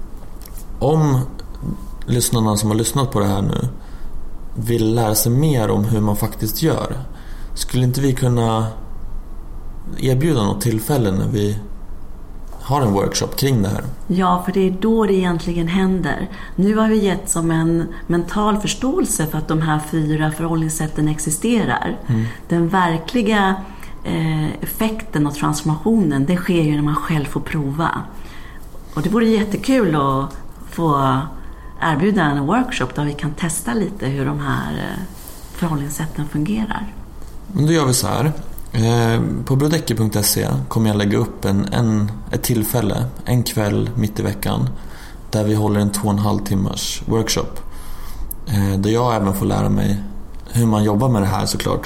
S5: om lyssnarna som har lyssnat på det här nu vill lära sig mer om hur man faktiskt gör, skulle inte vi kunna erbjuda något tillfälle när vi har en workshop kring det här?
S6: Ja, för det är då det egentligen händer. Nu har vi gett som en mental förståelse för att de här fyra förhållningssätten existerar. Mm. Den verkliga eh, effekten och transformationen, det sker ju när man själv får prova. Och det vore jättekul att få erbjuda en workshop där vi kan testa lite hur de här eh, förhållningssätten fungerar.
S5: Men då gör vi så här. På brodecki punkt se kommer jag lägga upp en, en, ett tillfälle, en kväll mitt i veckan, där vi håller en två och en halv timmars workshop, där jag även får lära mig hur man jobbar med det här, såklart,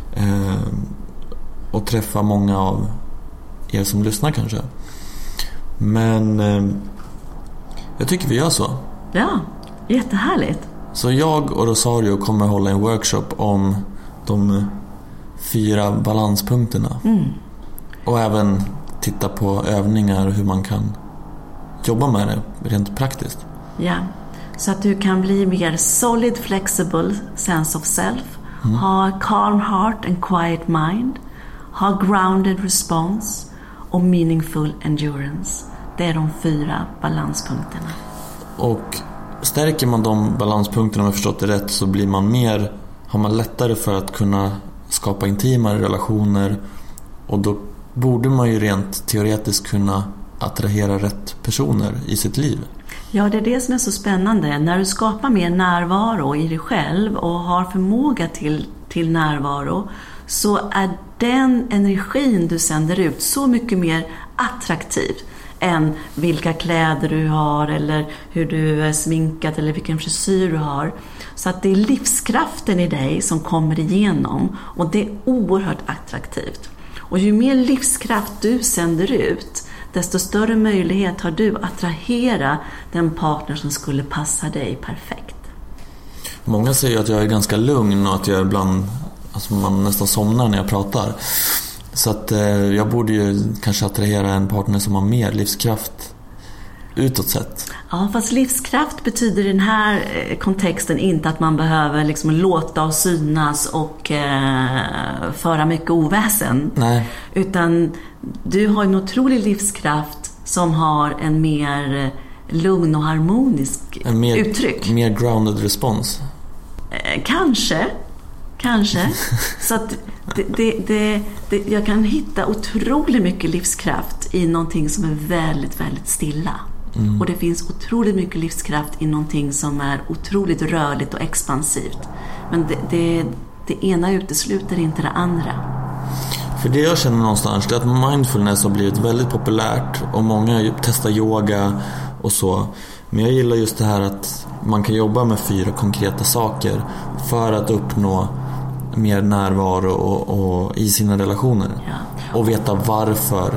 S5: och träffa många av er som lyssnar kanske. Men jag tycker vi gör så.
S6: Ja, jättehärligt.
S5: Så jag och Rosario kommer hålla en workshop om de fyra balanspunkterna. Mm. Och även titta på övningar, hur man kan jobba med det rent praktiskt.
S6: Ja, så att du kan bli mer solid, flexible sense of self, mm. ha calm heart and quiet mind, ha grounded response och meaningful endurance. Det är de fyra balanspunkterna.
S5: Och stärker man de balanspunkterna, om jag förstått det rätt, så blir man mer, har man lättare för att kunna skapa intimare relationer, och då borde man ju rent teoretiskt kunna attrahera rätt personer i sitt liv.
S6: Ja, det är det som är så spännande. När du skapar mer närvaro i dig själv och har förmåga till, till närvaro, så är den energin du sänder ut så mycket mer attraktiv än vilka kläder du har eller hur du är sminkad eller vilken frisyr du har. Så att det är livskraften i dig som kommer igenom, och det är oerhört attraktivt. Och ju mer livskraft du sänder ut, desto större möjlighet har du att attrahera den partner som skulle passa dig perfekt.
S5: Många säger att jag är ganska lugn och att jag ibland, alltså man nästan somnar när jag pratar. Så att eh, jag borde ju kanske attrahera en partner som har mer livskraft utåt sett.
S6: Ja, fast livskraft betyder i den här kontexten inte att man behöver liksom låta och synas och eh, föra mycket oväsen.
S5: Nej.
S6: Utan du har en otrolig livskraft som har en mer lugn och harmonisk
S5: en mer,
S6: uttryck.
S5: Mer grounded respons.
S6: Eh, kanske. Kanske. Så att det, det, det, det, jag kan hitta otroligt mycket livskraft i någonting som är väldigt, väldigt stilla. Mm. Och det finns otroligt mycket livskraft i någonting som är otroligt rörligt och expansivt. Men det, det, det ena utesluter inte det andra.
S5: För det jag känner någonstans är att mindfulness har blivit väldigt populärt, och många testar yoga och så. Men jag gillar just det här att man kan jobba med fyra konkreta saker för att uppnå mer närvaro och, och i sina relationer.
S6: Ja.
S5: Och veta varför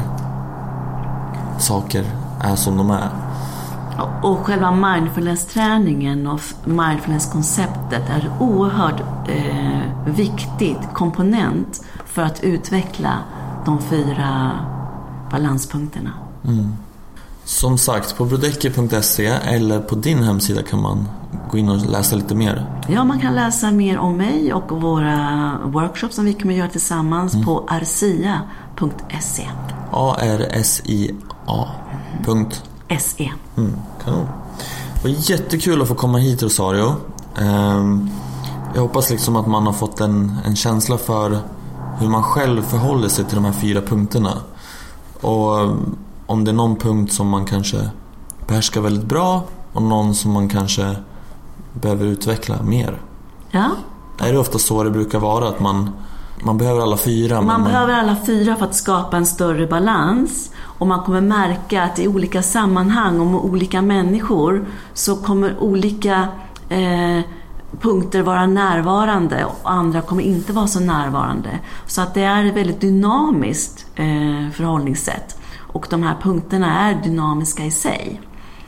S5: saker är som de är.
S6: Och själva mindfulness-träningen och mindfulness-konceptet är en oerhört eh, viktig komponent för att utveckla de fyra balanspunkterna.
S5: Mm. Som sagt, på brodecki punkt se eller på din hemsida kan man gå in och läsa lite mer.
S6: Ja, man kan läsa mer om mig och våra workshops som vi kommer göra tillsammans mm. på arsia punkt se.
S5: A R S I A punkt
S6: S-E.
S5: Mm, kanon. Det var jättekul att få komma hit, Rosario. Um, jag hoppas liksom att man har fått en, en känsla för hur man själv förhåller sig till de här fyra punkterna. Och um, om det är någon punkt som man kanske behärskar väldigt bra och någon som man kanske behöver utveckla mer.
S6: Ja.
S5: Är det ofta så det brukar vara, att man, man behöver alla fyra?
S6: Man,
S5: man
S6: behöver alla fyra för att skapa en större balans. Och man kommer märka att i olika sammanhang och med olika människor så kommer olika eh, punkter vara närvarande och andra kommer inte vara så närvarande. Så att det är ett väldigt dynamiskt eh, förhållningssätt. Och de här punkterna är dynamiska i sig.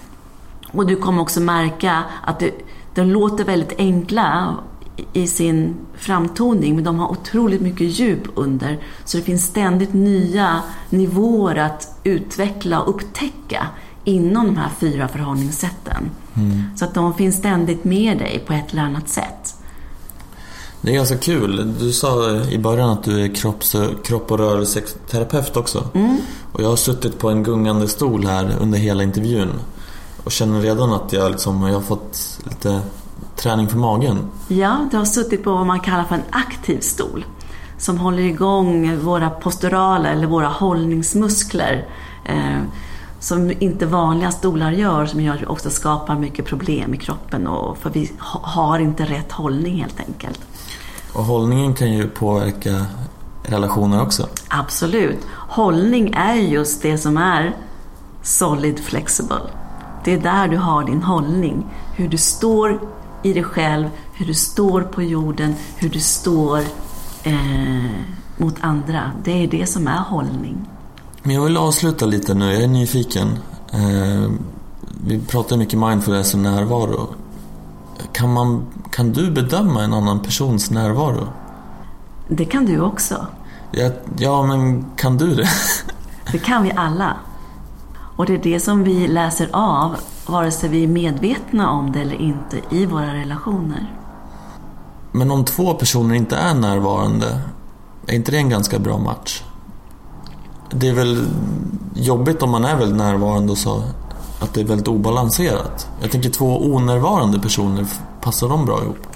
S6: Och du kommer också märka att det, de låter väldigt enkla i sin framtoning, men de har otroligt mycket djup under, så det finns ständigt nya nivåer att utveckla och upptäcka inom de här fyra förhållningssätten. Mm. Så att de finns ständigt med dig på ett eller annat sätt.
S5: Det är ganska kul. Du sa i början att du är kropps, kropp- och rörelseterapeut också. Mm. Och jag har suttit på en gungande stol här under hela intervjun och känner redan att jag, liksom, jag har fått lite träning för magen. Ja,
S6: du har suttit på vad man kallar för en aktiv stol som håller igång våra posturala eller våra hållningsmuskler eh, som inte vanliga stolar gör, som gör att vi också skapar mycket problem i kroppen, och för vi ha, har inte rätt hållning helt enkelt.
S5: Och hållningen kan ju påverka relationer också.
S6: Absolut. Hållning är just det som är solid flexible. Det är där du har din hållning. Hur du står i dig själv, hur du står på jorden, hur du står eh, mot andra. Det är det som är hållning.
S5: Men jag vill avsluta lite nu, jag är nyfiken. Eh, vi pratar mycket mindfulness och närvaro. Kan, man, kan du bedöma en annan persons närvaro?
S6: Det kan du också.
S5: Ja, ja, men kan du det?
S6: Det kan vi alla. Och det är det som vi läser av, vare sig vi är medvetna om det eller inte, i våra relationer.
S5: Men om två personer inte är närvarande, är inte det en ganska bra match? Det är väl jobbigt om man är väldigt närvarande och så att det är väldigt obalanserat. Jag tänker två onärvarande personer, passar de bra ihop?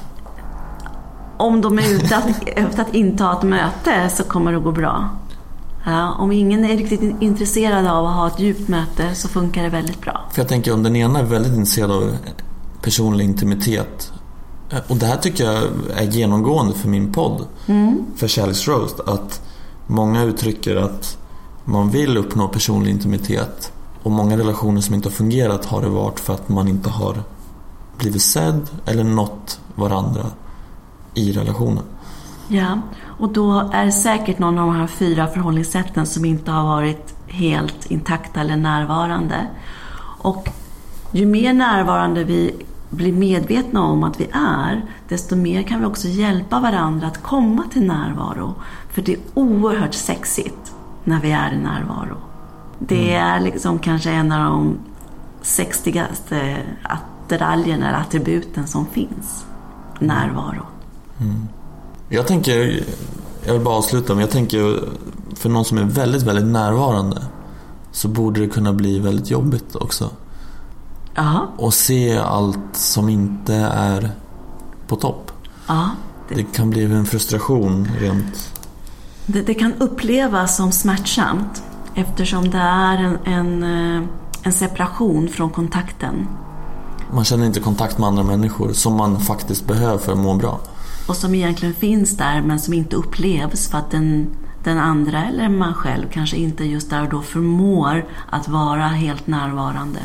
S6: Om de är ute att, efter att inte ha ett möte så kommer det gå bra. Ja, om ingen är riktigt intresserad av att ha ett djupt möte så funkar det väldigt bra.
S5: För jag tänker om den ena är väldigt intresserad av personlig intimitet, och det här tycker jag är genomgående för min podd, mm. för Kärleksroast, att många uttrycker att man vill uppnå personlig intimitet, och många relationer som inte har fungerat har det varit för att man inte har blivit sedd eller nått varandra i relationen.
S6: Ja, och då är det säkert någon av de här fyra förhållningssätten som inte har varit helt intakta eller närvarande. Och ju mer närvarande vi blir medvetna om att vi är, desto mer kan vi också hjälpa varandra att komma till närvaro. För det är oerhört sexigt när vi är i närvaro. Det är liksom kanske en av de sexigaste attiraljerna eller attributen som finns. Närvaro.
S5: Mm. Jag tänker, jag vill bara avsluta, men jag tänker för någon som är väldigt, väldigt närvarande så borde det kunna bli väldigt jobbigt också.
S6: Aha.
S5: Och se allt som inte är på topp.
S6: Ja,
S5: det... det kan bli en frustration rent.
S6: Det, det kan upplevas som smärtsamt eftersom det är en, en, en separation från kontakten.
S5: Man känner inte kontakt med andra människor som man faktiskt behöver för att må bra.
S6: Och som egentligen finns där men som inte upplevs för att den, den andra eller man själv kanske inte just där och då förmår att vara helt närvarande.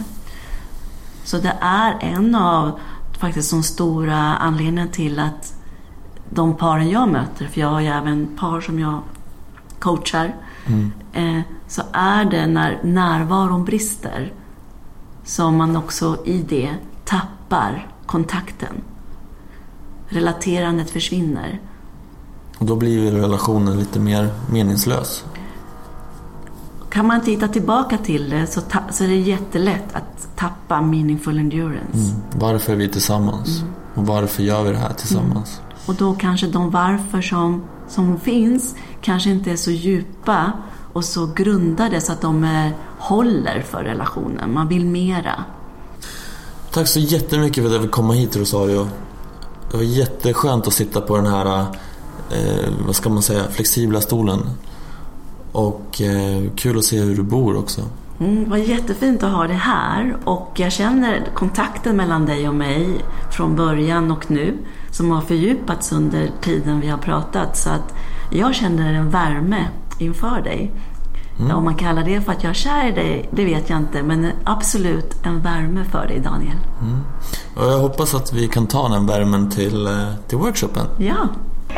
S6: Så det är en av faktiskt de stora anledningarna till att de paren jag möter, för jag har ju även par som jag coachar, mm. eh, så är det när närvaron brister som man också i det tappar kontakten. Relaterandet försvinner.
S5: Och då blir relationen lite mer meningslös.
S6: Kan man titta tillbaka till det så, ta- så är det jättelätt att tappa meaningful endurance.
S5: Mm. Varför är vi tillsammans? Mm. Och varför gör vi det här tillsammans?
S6: Mm. Och då kanske de varför som, som finns kanske inte är så djupa och så grundade så att de är, håller för relationen. Man vill mera. Tack
S5: så jättemycket för att jag fick komma hit, Rosario. Det var jätteskönt att sitta på den här eh, vad ska man säga, flexibla stolen. Och eh, kul att se hur du bor också.
S6: Mm, det var jättefint att ha det här. Och jag känner kontakten mellan dig och mig från början och nu som har fördjupats under tiden vi har pratat. Så att jag känner en värme inför dig. Mm. Om man kallar det för att jag är kär i dig, det vet jag inte. Men absolut en värme för dig, Daniel.
S5: Mm. Och jag hoppas att vi kan ta den värmen till, till workshopen.
S6: Ja.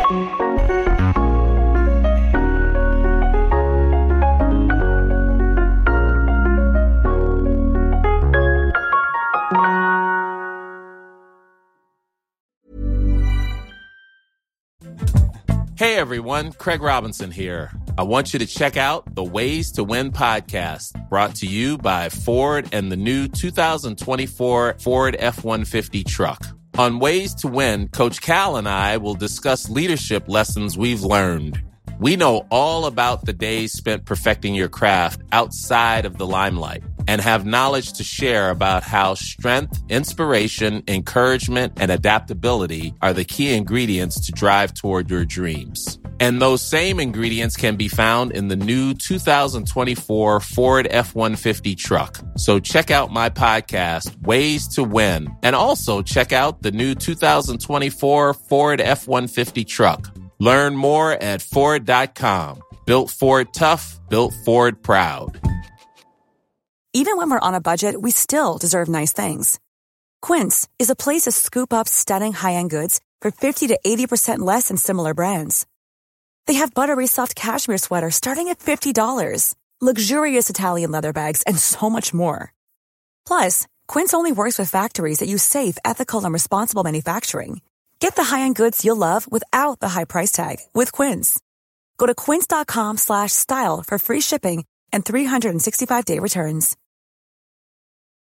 S10: Hey everyone, Craig Robinson here. I want you to check out the Ways to Win podcast, brought to you by Ford and the new two thousand twenty-four Ford F one fifty truck. On Ways to Win, Coach Cal and I will discuss leadership lessons we've learned. We know all about the days spent perfecting your craft outside of the limelight and have knowledge to share about how strength, inspiration, encouragement, and adaptability are the key ingredients to drive toward your dreams. And those same ingredients can be found in the new two thousand twenty-four Ford F one fifty truck. So check out my podcast, Ways to Win, and also check out the new two thousand twenty-four Ford F one fifty truck. Learn more at Ford dot com. Built Ford tough, built Ford proud.
S9: Even when we're on a budget, we still deserve nice things. Quince is a place to scoop up stunning high-end goods for fifty to eighty percent less than similar brands. They have buttery soft cashmere sweaters starting at fifty dollars, luxurious Italian leather bags, and so much more. Plus, Quince only works with factories that use safe, ethical, and responsible manufacturing. Get the high-end goods you'll love without the high price tag with Quince. Go to quince dot com slash style for free shipping and three sixty-five day returns.